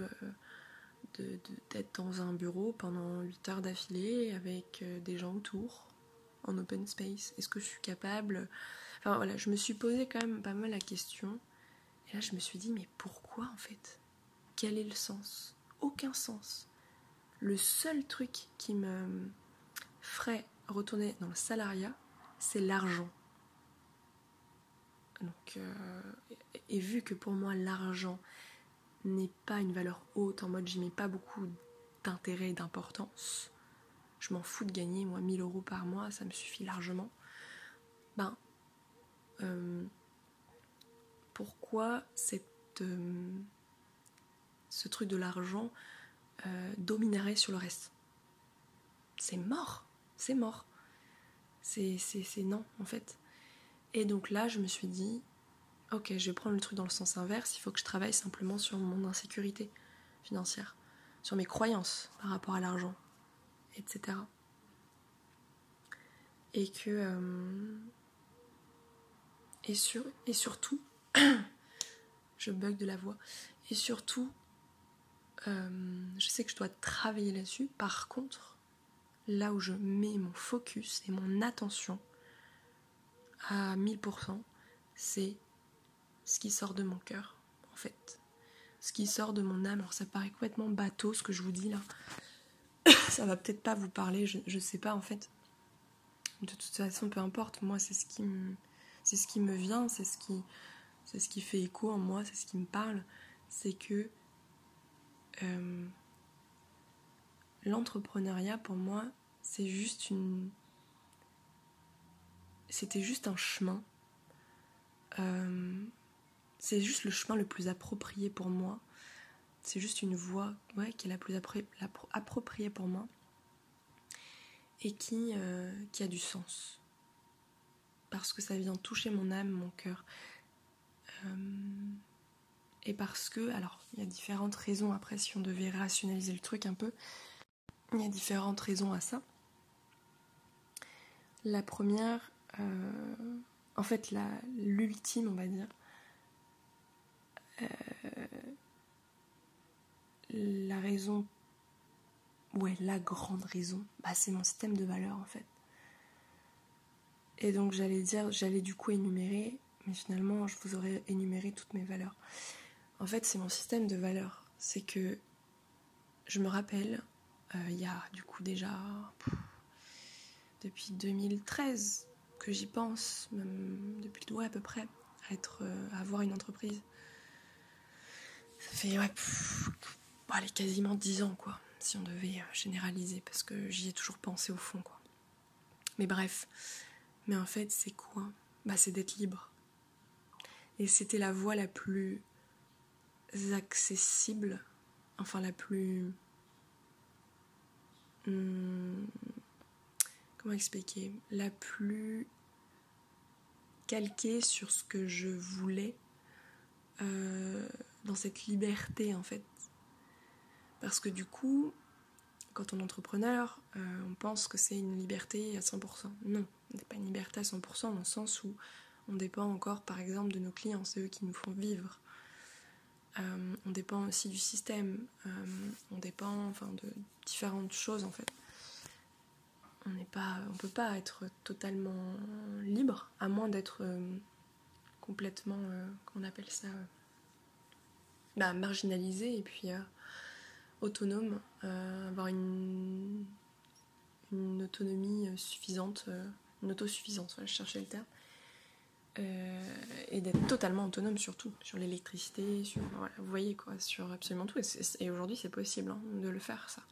A: d'être dans un bureau pendant 8 heures d'affilée avec des gens autour, en open space ? Est-ce que je suis capable... Enfin voilà, je me suis posé quand même pas mal la question. Et là, je me suis dit, mais pourquoi en fait ? Quel est le sens ? Aucun sens. Le seul truc qui me ferait retourner dans le salariat, c'est l'argent. Donc, et vu que pour moi, l'argent n'est pas une valeur haute, en mode j'y mets pas beaucoup d'intérêt et d'importance, je m'en fous de gagner, moi, 1 000 € par mois, ça me suffit largement. Pourquoi ce truc de l'argent dominerait sur le reste ? C'est mort, c'est mort. C'est non, en fait. Et donc là, je me suis dit, ok, je vais prendre le truc dans le sens inverse, il faut que je travaille simplement sur mon insécurité financière, sur mes croyances par rapport à l'argent, etc. Et que... et surtout, je bug de la voix, et surtout, je sais que je dois travailler là-dessus. Par contre, là où je mets mon focus et mon attention à 1000%, c'est ce qui sort de mon cœur, en fait. Ce qui sort de mon âme. Alors ça paraît complètement bateau ce que je vous dis là. Ça va peut-être pas vous parler, je sais pas en fait. De toute façon, peu importe. Moi, c'est ce qui me vient, c'est ce qui fait écho en moi, c'est ce qui me parle. C'est que l'entrepreneuriat, pour moi, c'était juste un chemin. C'est juste le chemin le plus approprié pour moi. C'est juste une voie qui est la plus appropriée pour moi. Et qui a du sens. Parce que ça vient toucher mon âme, mon cœur. Et parce que, alors, il y a différentes raisons, après, si on devait rationaliser le truc un peu, il y a différentes raisons à ça. La première, en fait, l'ultime, on va dire, la raison, la grande raison, c'est mon système de valeurs, en fait. Et donc, j'allais du coup énumérer, mais finalement, je vous aurais énuméré toutes mes valeurs. En fait, c'est mon système de valeurs. C'est que je me rappelle, il y a du coup déjà depuis 2013 que j'y pense, même depuis à peu près, à avoir une entreprise. Ça fait allez, quasiment 10 ans, quoi, si on devait généraliser, parce que j'y ai toujours pensé au fond, quoi. Mais bref, mais en fait, c'est quoi ? C'est d'être libre. Et c'était la voie la plus accessible, enfin la plus... comment expliquer ? La plus calquée sur ce que je voulais dans cette liberté, en fait. Parce que du coup, quand on est entrepreneur, on pense que c'est une liberté à 100%. Non, ce n'est pas une liberté à 100% dans le sens où On dépend encore, par exemple, de nos clients, c'est eux qui nous font vivre. On dépend aussi du système, on dépend de différentes choses en fait. On peut pas être totalement libre, à moins d'être complètement, comment on appelle ça, marginalisé et puis autonome, avoir une autonomie suffisante, une autosuffisance, voilà, je cherchais le terme. Et d'être totalement autonome sur tout, sur l'électricité, sur, voilà, vous voyez quoi, sur absolument tout. Et aujourd'hui c'est possible de le faire ça.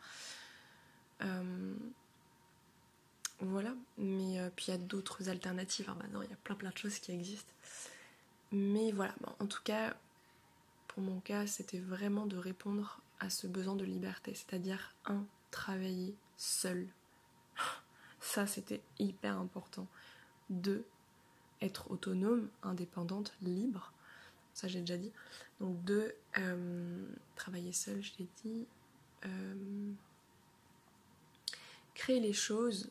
A: Voilà, mais puis il y a d'autres alternatives. Maintenant il y a plein de choses qui existent. Mais voilà, en tout cas, pour mon cas, c'était vraiment de répondre à ce besoin de liberté, c'est-à-dire travailler seul. Ça c'était hyper important. 2, être autonome, indépendante, libre, ça j'ai déjà dit. Donc 2, travailler seul, je l'ai dit. Créer les choses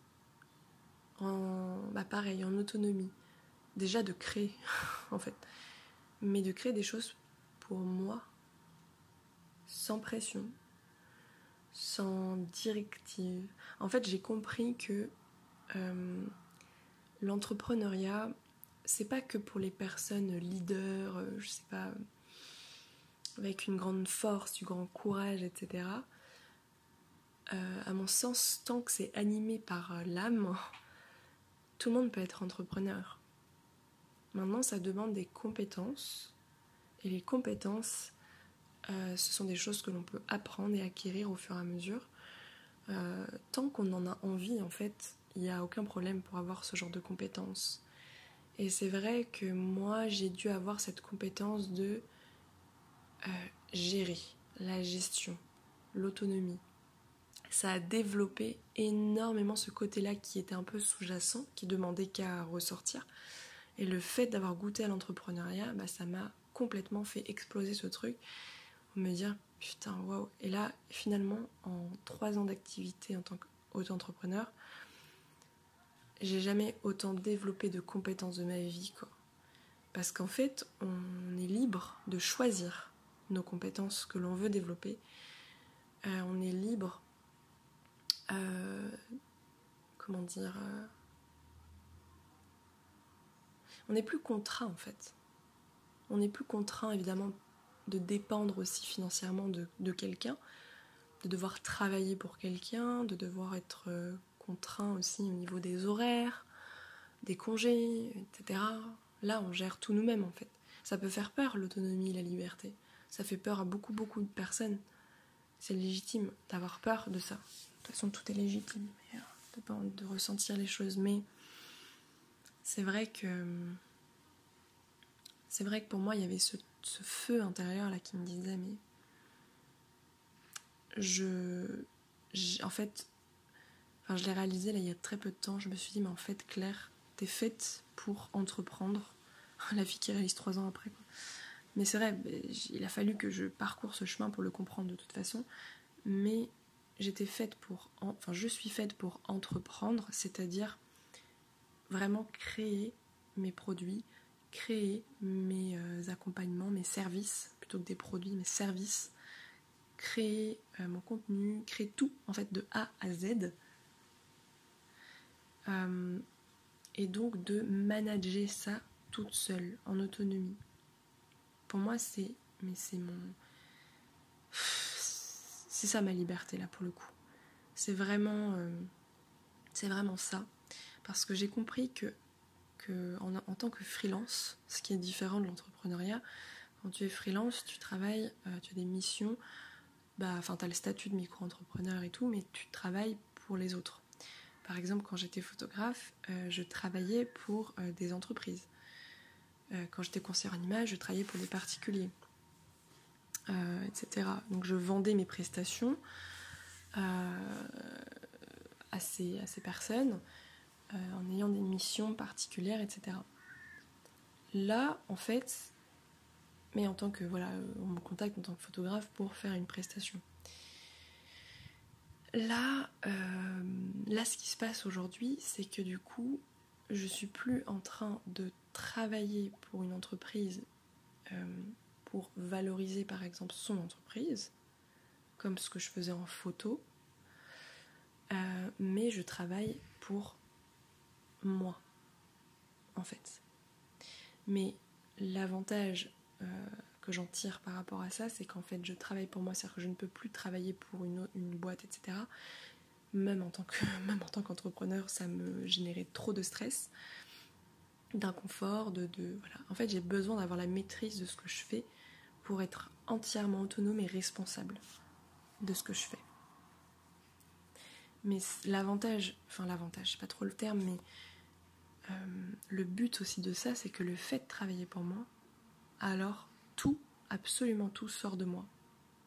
A: pareil, en autonomie. Déjà de créer, en fait. Mais de créer des choses pour moi, sans pression, sans directive. En fait, j'ai compris que l'entrepreneuriat, c'est pas que pour les personnes leaders, je sais pas, avec une grande force, du grand courage, etc. À mon sens, tant que c'est animé par l'âme, tout le monde peut être entrepreneur. Maintenant, ça demande des compétences. Et les compétences, ce sont des choses que l'on peut apprendre et acquérir au fur et à mesure. Tant qu'on en a envie, en fait, il n'y a aucun problème pour avoir ce genre de compétences. Et c'est vrai que moi, j'ai dû avoir cette compétence de gérer la gestion, l'autonomie. Ça a développé énormément ce côté-là qui était un peu sous-jacent, qui demandait qu'à ressortir. Et le fait d'avoir goûté à l'entrepreneuriat, ça m'a complètement fait exploser ce truc. Me dire, putain, waouh. Et là, finalement, en 3 ans d'activité en tant qu'auto-entrepreneur, j'ai jamais autant développé de compétences de ma vie, quoi. Parce qu'en fait, on est libre de choisir nos compétences que l'on veut développer. On est libre, on n'est plus contraint, en fait. On n'est plus contraint, évidemment, de dépendre aussi financièrement de quelqu'un, de devoir travailler pour quelqu'un, de devoir être contraint aussi au niveau des horaires, des congés, etc. Là, on gère tout nous-mêmes, en fait. Ça peut faire peur, l'autonomie, la liberté. Ça fait peur à beaucoup de personnes. C'est légitime d'avoir peur de ça. De toute façon, tout est légitime, de ressentir les choses. Mais c'est vrai que pour moi, il y avait ce feu intérieur là qui me disait, mais je l'ai réalisé là il y a très peu de temps. Je me suis dit, mais en fait, Claire, t'es faite pour entreprendre. La fille qui réalise 3 ans après, quoi. Mais c'est vrai, il a fallu que je parcours ce chemin pour le comprendre de toute façon. Mais je suis faite pour entreprendre, c'est-à-dire vraiment créer mes produits, créer mes accompagnements, mes services, plutôt que des produits, mes services, créer mon contenu, créer tout, en fait, de A à Z. Et donc de manager ça toute seule, en autonomie. Pour moi, c'est ça ma liberté, là, pour le coup. C'est vraiment ça. Parce que j'ai compris que en tant que freelance, ce qui est différent de l'entrepreneuriat, quand tu es freelance, tu travailles, tu as des missions, tu as le statut de micro-entrepreneur et tout, mais tu travailles pour les autres. Par exemple, quand j'étais photographe, je travaillais pour des entreprises. Quand j'étais conseillère en image, je travaillais pour des particuliers, etc. Donc je vendais mes prestations à ces personnes en ayant des missions particulières, etc. Là, en fait, mais en tant que, on me contacte en tant que photographe pour faire une prestation. Là, ce qui se passe aujourd'hui, c'est que du coup, je suis plus en train de travailler pour une entreprise pour valoriser par exemple son entreprise, comme ce que je faisais en photo, mais je travaille pour moi, en fait. Mais l'avantage que j'en tire par rapport à ça, c'est qu'en fait je travaille pour moi, c'est-à-dire que je ne peux plus travailler pour une boîte, etc. Même en tant qu'entrepreneur, ça me générait trop de stress, d'inconfort, voilà. En fait, j'ai besoin d'avoir la maîtrise de ce que je fais pour être entièrement autonome et responsable de ce que je fais. Mais l'avantage, c'est pas trop le terme, mais le but aussi de ça, c'est que le fait de travailler pour moi, alors tout, absolument tout sort de moi.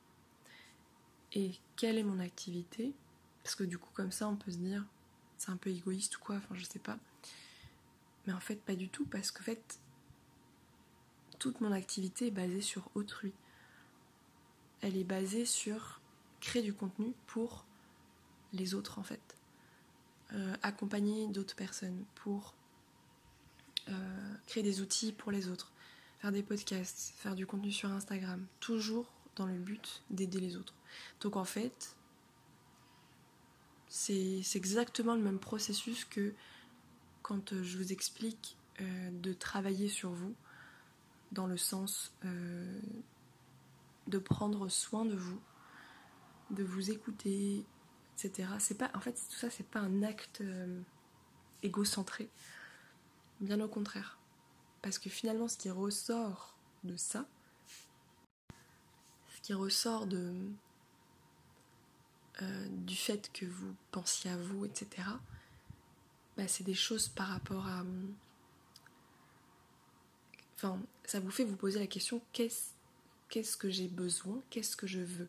A: Et quelle est mon activité ? Parce que du coup, comme ça, on peut se dire, c'est un peu égoïste ou quoi, je sais pas. Mais en fait, pas du tout, parce qu'en fait, toute mon activité est basée sur autrui. Elle est basée sur créer du contenu pour les autres, en fait. Accompagner d'autres personnes, pour créer des outils pour les autres, faire des podcasts, faire du contenu sur Instagram, toujours dans le but d'aider les autres. Donc en fait, c'est exactement le même processus que quand je vous explique de travailler sur vous, dans le sens de prendre soin de vous écouter, etc. C'est pas, en fait, tout ça, c'est pas un acte égocentré, bien au contraire. Parce que finalement, ce qui ressort de ça, ce qui ressort du fait que vous pensiez à vous, etc., c'est des choses par rapport à... Enfin, ça vous fait vous poser la question, qu'est-ce que j'ai besoin, qu'est-ce que je veux ?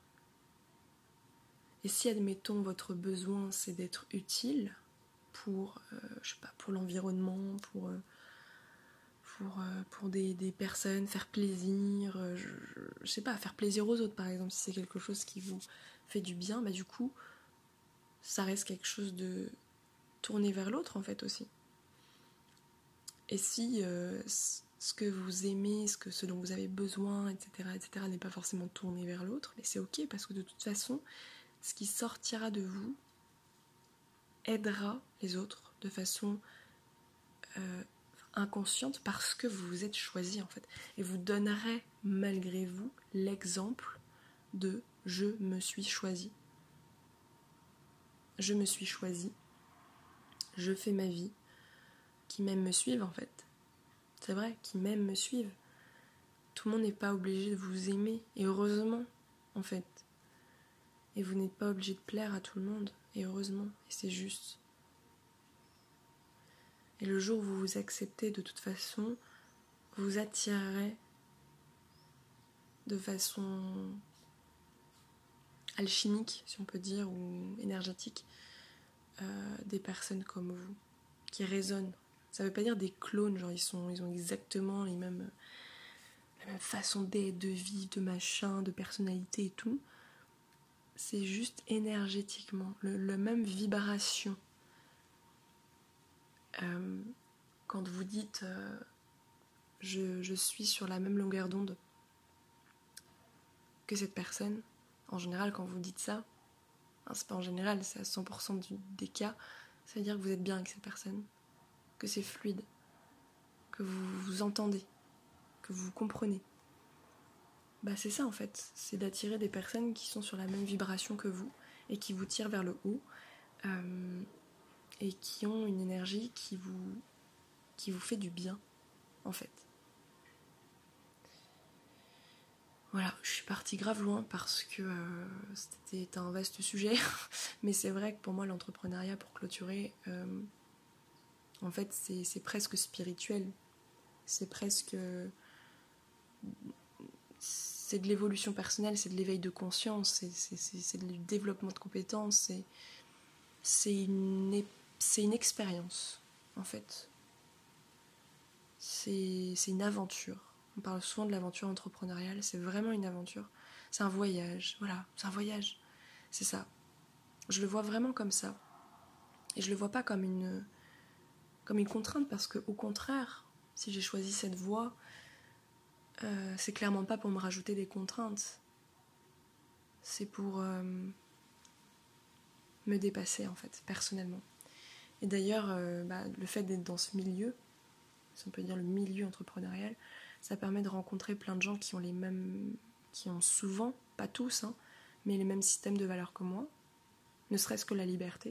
A: Et si, admettons, votre besoin, c'est d'être utile pour, je sais pas, pour l'environnement, pour des personnes, faire plaisir, je sais pas, faire plaisir aux autres, par exemple, si c'est quelque chose qui vous fait du bien, du coup, ça reste quelque chose de tourné vers l'autre, en fait, aussi. Et si ce que vous aimez, ce dont vous avez besoin, etc., n'est pas forcément tourné vers l'autre, mais c'est ok, parce que de toute façon, ce qui sortira de vous aidera les autres de façon inconsciente, parce que vous vous êtes choisi, en fait. Et vous donnerez, malgré vous, l'exemple de « je me suis choisi ». Je me suis choisi, je fais ma vie, qui m'aiment me suivent, en fait. C'est vrai, qui m'aiment me suivent. Tout le monde n'est pas obligé de vous aimer, et heureusement, en fait. Et vous n'êtes pas obligé de plaire à tout le monde, et heureusement, et c'est juste. Et le jour où vous vous acceptez, de toute façon, vous attirerez de façon alchimique, si on peut dire, ou énergétique, des personnes comme vous, qui résonnent. Ça veut pas dire des clones, genre ils ont exactement la même façon d'être, de vie, de machin, de personnalité et tout. C'est juste énergétiquement, la même vibration. Quand vous dites je suis sur la même longueur d'onde que cette personne, en général, quand vous dites ça, c'est pas en général, c'est à 100% des cas, ça veut dire que vous êtes bien avec cette personne, que c'est fluide, que vous vous entendez, que vous comprenez. C'est ça en fait, c'est d'attirer des personnes qui sont sur la même vibration que vous et qui vous tirent vers le haut et qui ont une énergie qui vous fait du bien en fait. Voilà, je suis partie grave loin parce que c'était un vaste sujet, mais c'est vrai que pour moi l'entrepreneuriat, pour clôturer, en fait c'est presque spirituel, c'est de l'évolution personnelle, c'est de l'éveil de conscience, c'est du développement de compétences, c'est une expérience en fait, c'est une aventure. On parle souvent de l'aventure entrepreneuriale, c'est vraiment une aventure. C'est un voyage, voilà, c'est un voyage. C'est ça. Je le vois vraiment comme ça. Et je le vois pas comme une contrainte, parce que au contraire, si j'ai choisi cette voie, c'est clairement pas pour me rajouter des contraintes. C'est pour me dépasser, en fait, personnellement. Et d'ailleurs, le fait d'être dans ce milieu, si on peut dire le milieu entrepreneurial, ça permet de rencontrer plein de gens qui ont souvent, pas tous, hein, mais les mêmes systèmes de valeurs que moi, ne serait-ce que la liberté,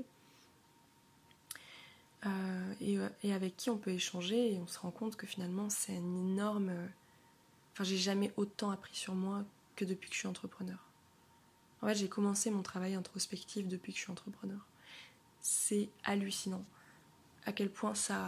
A: et avec qui on peut échanger, et on se rend compte que finalement c'est un énorme... j'ai jamais autant appris sur moi que depuis que je suis entrepreneur. En fait, j'ai commencé mon travail introspectif depuis que je suis entrepreneur. C'est hallucinant à quel point c'est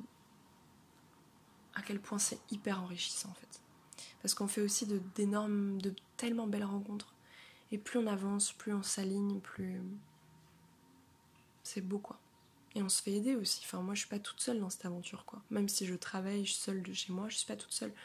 A: hyper enrichissant, en fait. Parce qu'on fait aussi de tellement belles rencontres. Et plus on avance, plus on s'aligne, plus... C'est beau, quoi. Et on se fait aider aussi. Enfin, moi, je suis pas toute seule dans cette aventure, quoi. Même si je travaille seule de chez moi, je suis pas toute seule.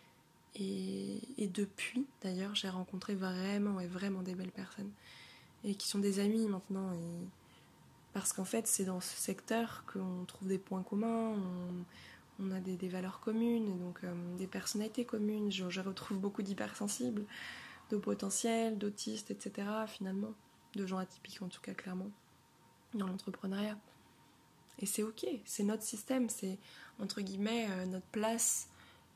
A: Et depuis, d'ailleurs, j'ai rencontré vraiment des belles personnes. Et qui sont des amis maintenant. Parce qu'en fait, c'est dans ce secteur qu'on trouve des points communs, on a des valeurs communes, et donc des personnalités communes. Je retrouve beaucoup d'hypersensibles, de potentiels, d'autistes, etc. finalement. De gens atypiques en tout cas, clairement, dans l'entrepreneuriat. Et c'est ok, c'est notre système, c'est entre guillemets notre place.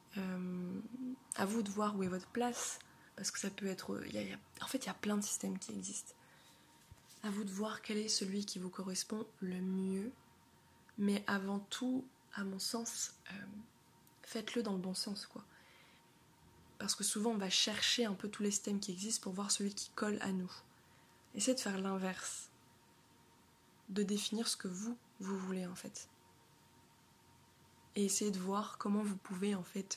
A: À vous de voir où est votre place, parce que ça peut être... En fait, il y a plein de systèmes qui existent. À vous de voir quel est celui qui vous correspond le mieux. Mais avant tout, à mon sens, faites-le dans le bon sens, quoi. Parce que souvent, on va chercher un peu tous les systèmes qui existent pour voir celui qui colle à nous. Essayez de faire l'inverse. De définir ce que vous voulez, en fait. Et essayez de voir comment vous pouvez, en fait,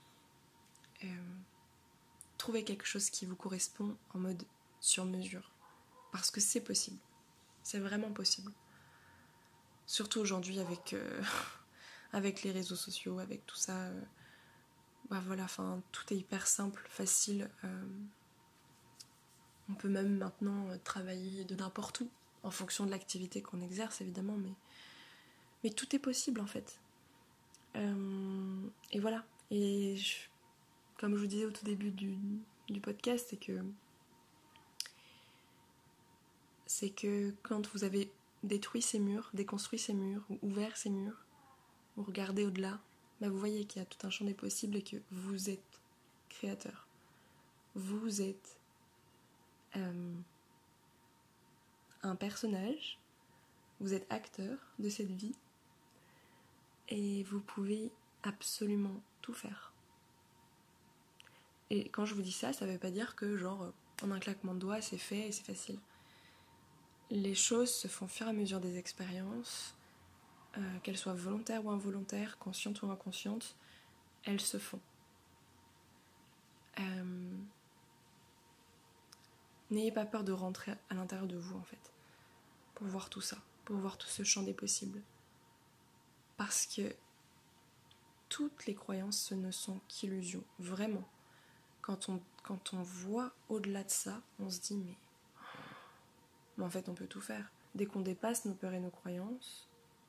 A: trouver quelque chose qui vous correspond en mode sur mesure. Parce que c'est possible. C'est vraiment possible. Surtout aujourd'hui avec, avec les réseaux sociaux, avec tout ça. Tout est hyper simple, facile. On peut même maintenant travailler de n'importe où, en fonction de l'activité qu'on exerce, évidemment. Mais tout est possible, en fait. Et voilà. Et comme je vous disais au tout début du podcast, c'est que quand vous avez détruit ces murs, déconstruit ces murs, ou ouvert ces murs, ou regardez au-delà, vous voyez qu'il y a tout un champ des possibles et que vous êtes créateur. Vous êtes un personnage, vous êtes acteur de cette vie et vous pouvez absolument tout faire. Et quand je vous dis ça, ça veut pas dire que en un claquement de doigts c'est fait et c'est facile. Les choses se font au fur et à mesure des expériences, qu'elles soient volontaires ou involontaires, conscientes ou inconscientes, elles se font. N'ayez pas peur de rentrer à l'intérieur de vous, en fait, pour voir tout ça, pour voir tout ce champ des possibles. Parce que toutes les croyances, ce ne sont qu'illusions, vraiment. Quand on voit au-delà de ça, on se dit, mais en fait, on peut tout faire. Dès qu'on dépasse nos peurs et nos croyances,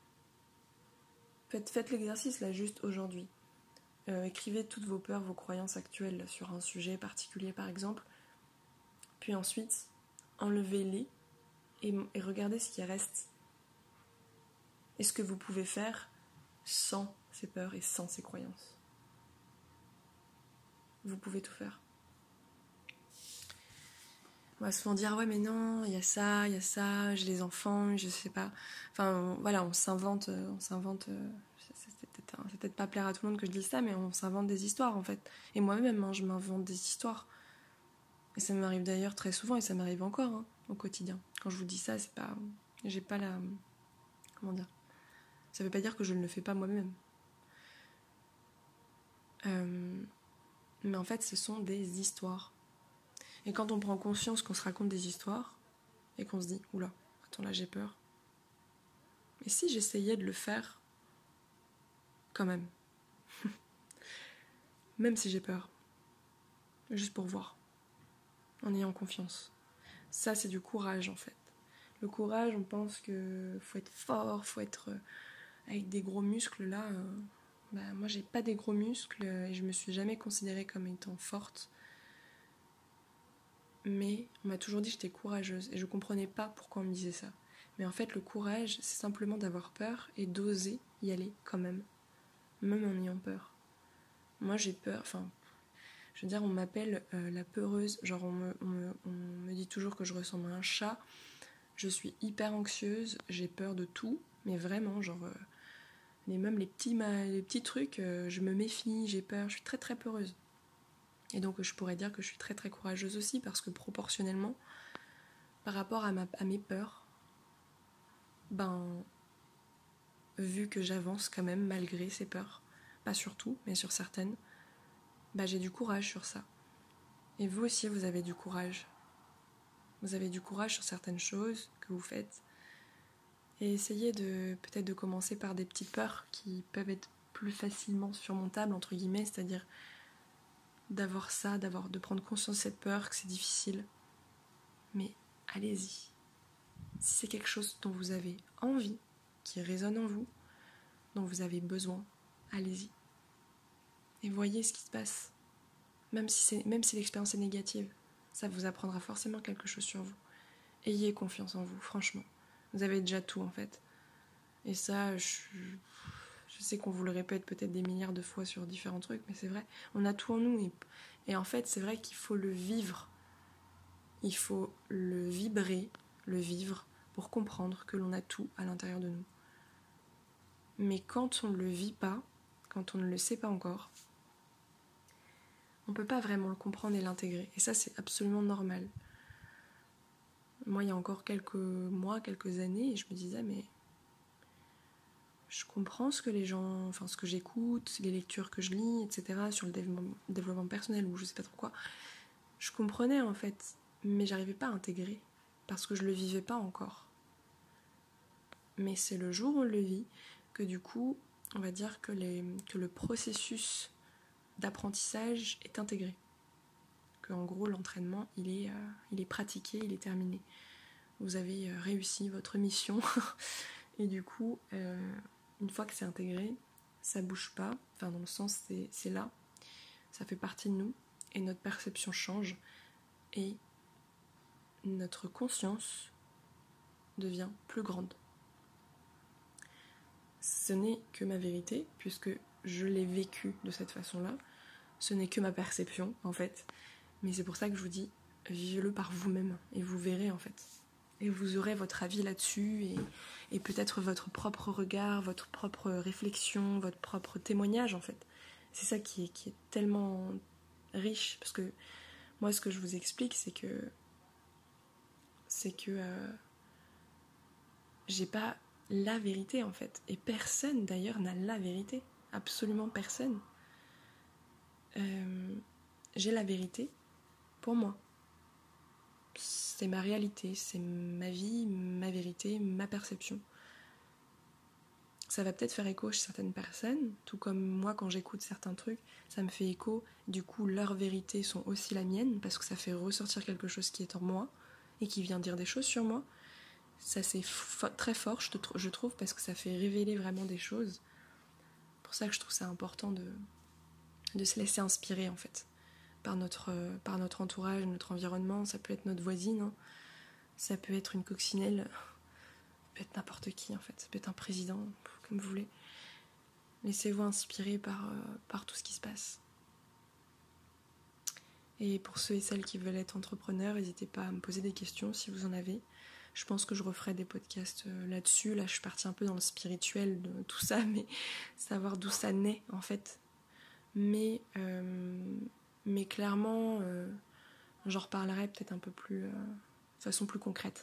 A: faites l'exercice, là, juste aujourd'hui. Écrivez toutes vos peurs, vos croyances actuelles là, sur un sujet particulier, par exemple. Puis ensuite, enlevez-les et regardez ce qui reste. Et ce que vous pouvez faire sans ces peurs et sans ces croyances. Vous pouvez tout faire. On va souvent dire, ouais mais non, il y a ça, j'ai les enfants, je sais pas. Enfin voilà, on s'invente, c'est peut-être pas plaire à tout le monde que je dise ça, mais on s'invente des histoires en fait. Et moi-même, je m'invente des histoires. Et ça m'arrive d'ailleurs très souvent, et ça m'arrive encore au quotidien. Quand je vous dis ça, c'est pas... J'ai pas la... Comment dire ? Ça veut pas dire que je ne le fais pas moi-même. Mais en fait, ce sont des histoires. Et quand on prend conscience qu'on se raconte des histoires, et qu'on se dit, oula, attends là j'ai peur. Et si j'essayais de le faire quand même, même si j'ai peur, juste pour voir, en ayant confiance. Ça, c'est du courage en fait. Le courage, on pense que faut être fort, faut être avec des gros muscles là. moi j'ai pas des gros muscles et je me suis jamais considérée comme étant forte. Mais on m'a toujours dit que j'étais courageuse et je comprenais pas pourquoi on me disait ça. Mais en fait le courage c'est simplement d'avoir peur et d'oser y aller quand même en ayant peur. Moi j'ai peur, je veux dire on m'appelle la peureuse, genre on me dit toujours que je ressemble à un chat. Je suis hyper anxieuse, j'ai peur de tout, mais vraiment genre même les petits trucs, je me méfie, j'ai peur, je suis très très peureuse. Et donc je pourrais dire que je suis très très courageuse aussi parce que proportionnellement par rapport à mes peurs, vu que j'avance quand même malgré ces peurs, pas sur tout, mais sur certaines, j'ai du courage sur ça. Et vous aussi, vous avez du courage. Vous avez du courage sur certaines choses que vous faites. Et essayez peut-être de commencer par des petites peurs qui peuvent être plus facilement surmontables, entre guillemets, c'est-à-dire de prendre conscience de cette peur, que c'est difficile. Mais allez-y. Si c'est quelque chose dont vous avez envie, qui résonne en vous, dont vous avez besoin, allez-y. Et voyez ce qui se passe. Même si l'expérience est négative, ça vous apprendra forcément quelque chose sur vous. Ayez confiance en vous, franchement. Vous avez déjà tout en fait. Et ça, je sais qu'on vous le répète peut-être des milliards de fois sur différents trucs, mais c'est vrai, on a tout en nous. Et en fait, c'est vrai qu'il faut le vivre. Il faut le vibrer, le vivre, pour comprendre que l'on a tout à l'intérieur de nous. Mais quand on ne le vit pas, quand on ne le sait pas encore, on ne peut pas vraiment le comprendre et l'intégrer. Et ça, c'est absolument normal. Moi, il y a encore quelques mois, quelques années, je me disais, mais je comprends ce que les gens, ce que j'écoute, les lectures que je lis, etc., sur le développement personnel ou je sais pas trop quoi. Je comprenais en fait, mais j'arrivais pas à intégrer parce que je le vivais pas encore. Mais c'est le jour où on le vit que du coup, on va dire que le processus d'apprentissage est intégré. Que en gros, l'entraînement, il est pratiqué, il est terminé. Vous avez réussi votre mission et du coup, une fois que c'est intégré, ça bouge pas, dans le sens c'est là, ça fait partie de nous et notre perception change et notre conscience devient plus grande. Ce n'est que ma vérité, puisque je l'ai vécu de cette façon-là, ce n'est que ma perception en fait, mais c'est pour ça que je vous dis, vivez-le par vous-même et vous verrez en fait. Et vous aurez votre avis là-dessus et peut-être votre propre regard, votre propre réflexion, votre propre témoignage en fait. C'est ça qui est tellement riche, parce que moi ce que je vous explique c'est que j'ai pas la vérité en fait. Et personne d'ailleurs n'a la vérité. Absolument personne. J'ai la vérité pour moi. C'est ma réalité, c'est ma vie, ma vérité, ma perception. Ça va peut-être faire écho chez certaines personnes, tout comme moi quand j'écoute certains trucs, ça me fait écho, du coup leurs vérités sont aussi la mienne, parce que ça fait ressortir quelque chose qui est en moi, et qui vient dire des choses sur moi. Ça c'est très fort, je trouve, parce que ça fait révéler vraiment des choses. C'est pour ça que je trouve ça important de se laisser inspirer en fait, par notre entourage, notre environnement. Ça peut être notre voisine, hein. Ça peut être une coccinelle, ça peut être n'importe qui en fait, ça peut être un président, comme vous voulez. Laissez-vous inspirer par tout ce qui se passe. Et pour ceux et celles qui veulent être entrepreneurs, n'hésitez pas à me poser des questions si vous en avez. Je pense que je referai des podcasts là-dessus. Là, je suis partie un peu dans le spirituel de tout ça, mais savoir d'où ça naît en fait. Mais clairement, j'en reparlerai peut-être un peu plus, de façon plus concrète.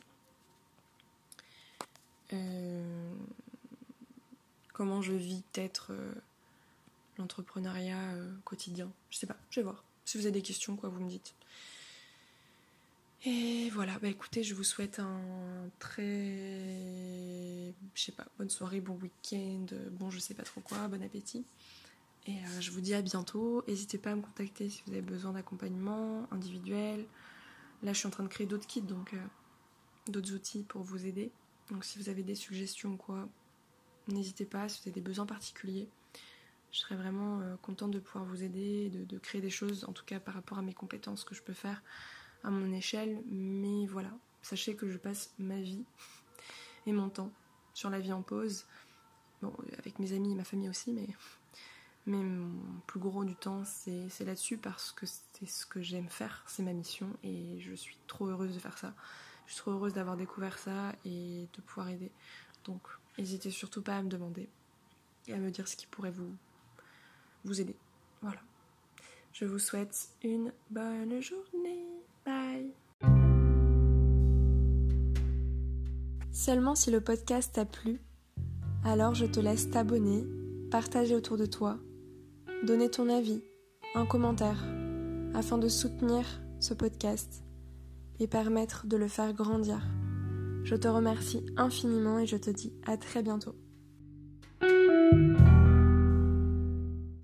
A: Comment je vis peut-être l'entrepreneuriat quotidien. Je sais pas, je vais voir. Si vous avez des questions, vous me dites. Et voilà, écoutez, je vous souhaite un très... bonne soirée, bon week-end, bon je sais pas trop quoi, bon appétit. Et je vous dis à bientôt. N'hésitez pas à me contacter si vous avez besoin d'accompagnement individuel. Là, je suis en train de créer d'autres kits, donc d'autres outils pour vous aider. Donc si vous avez des suggestions ou quoi, n'hésitez pas, si vous avez des besoins particuliers. Je serais vraiment contente de pouvoir vous aider, de créer des choses, en tout cas par rapport à mes compétences que je peux faire à mon échelle. Mais voilà, sachez que je passe ma vie et mon temps sur la vie en pause. Bon, avec mes amis et ma famille aussi, mais mon plus gros du temps, c'est là-dessus parce que c'est ce que j'aime faire, c'est ma mission et je suis trop heureuse de faire ça. Je suis trop heureuse d'avoir découvert ça et de pouvoir aider. Donc, n'hésitez surtout pas à me demander et à me dire ce qui pourrait vous aider. Voilà. Je vous souhaite une bonne journée. Bye. Seulement si le podcast t'a plu, alors je te laisse t'abonner, partager autour de toi, donner ton avis, un commentaire, afin de soutenir ce podcast et permettre de le faire grandir. Je te remercie infiniment et je te dis à très bientôt.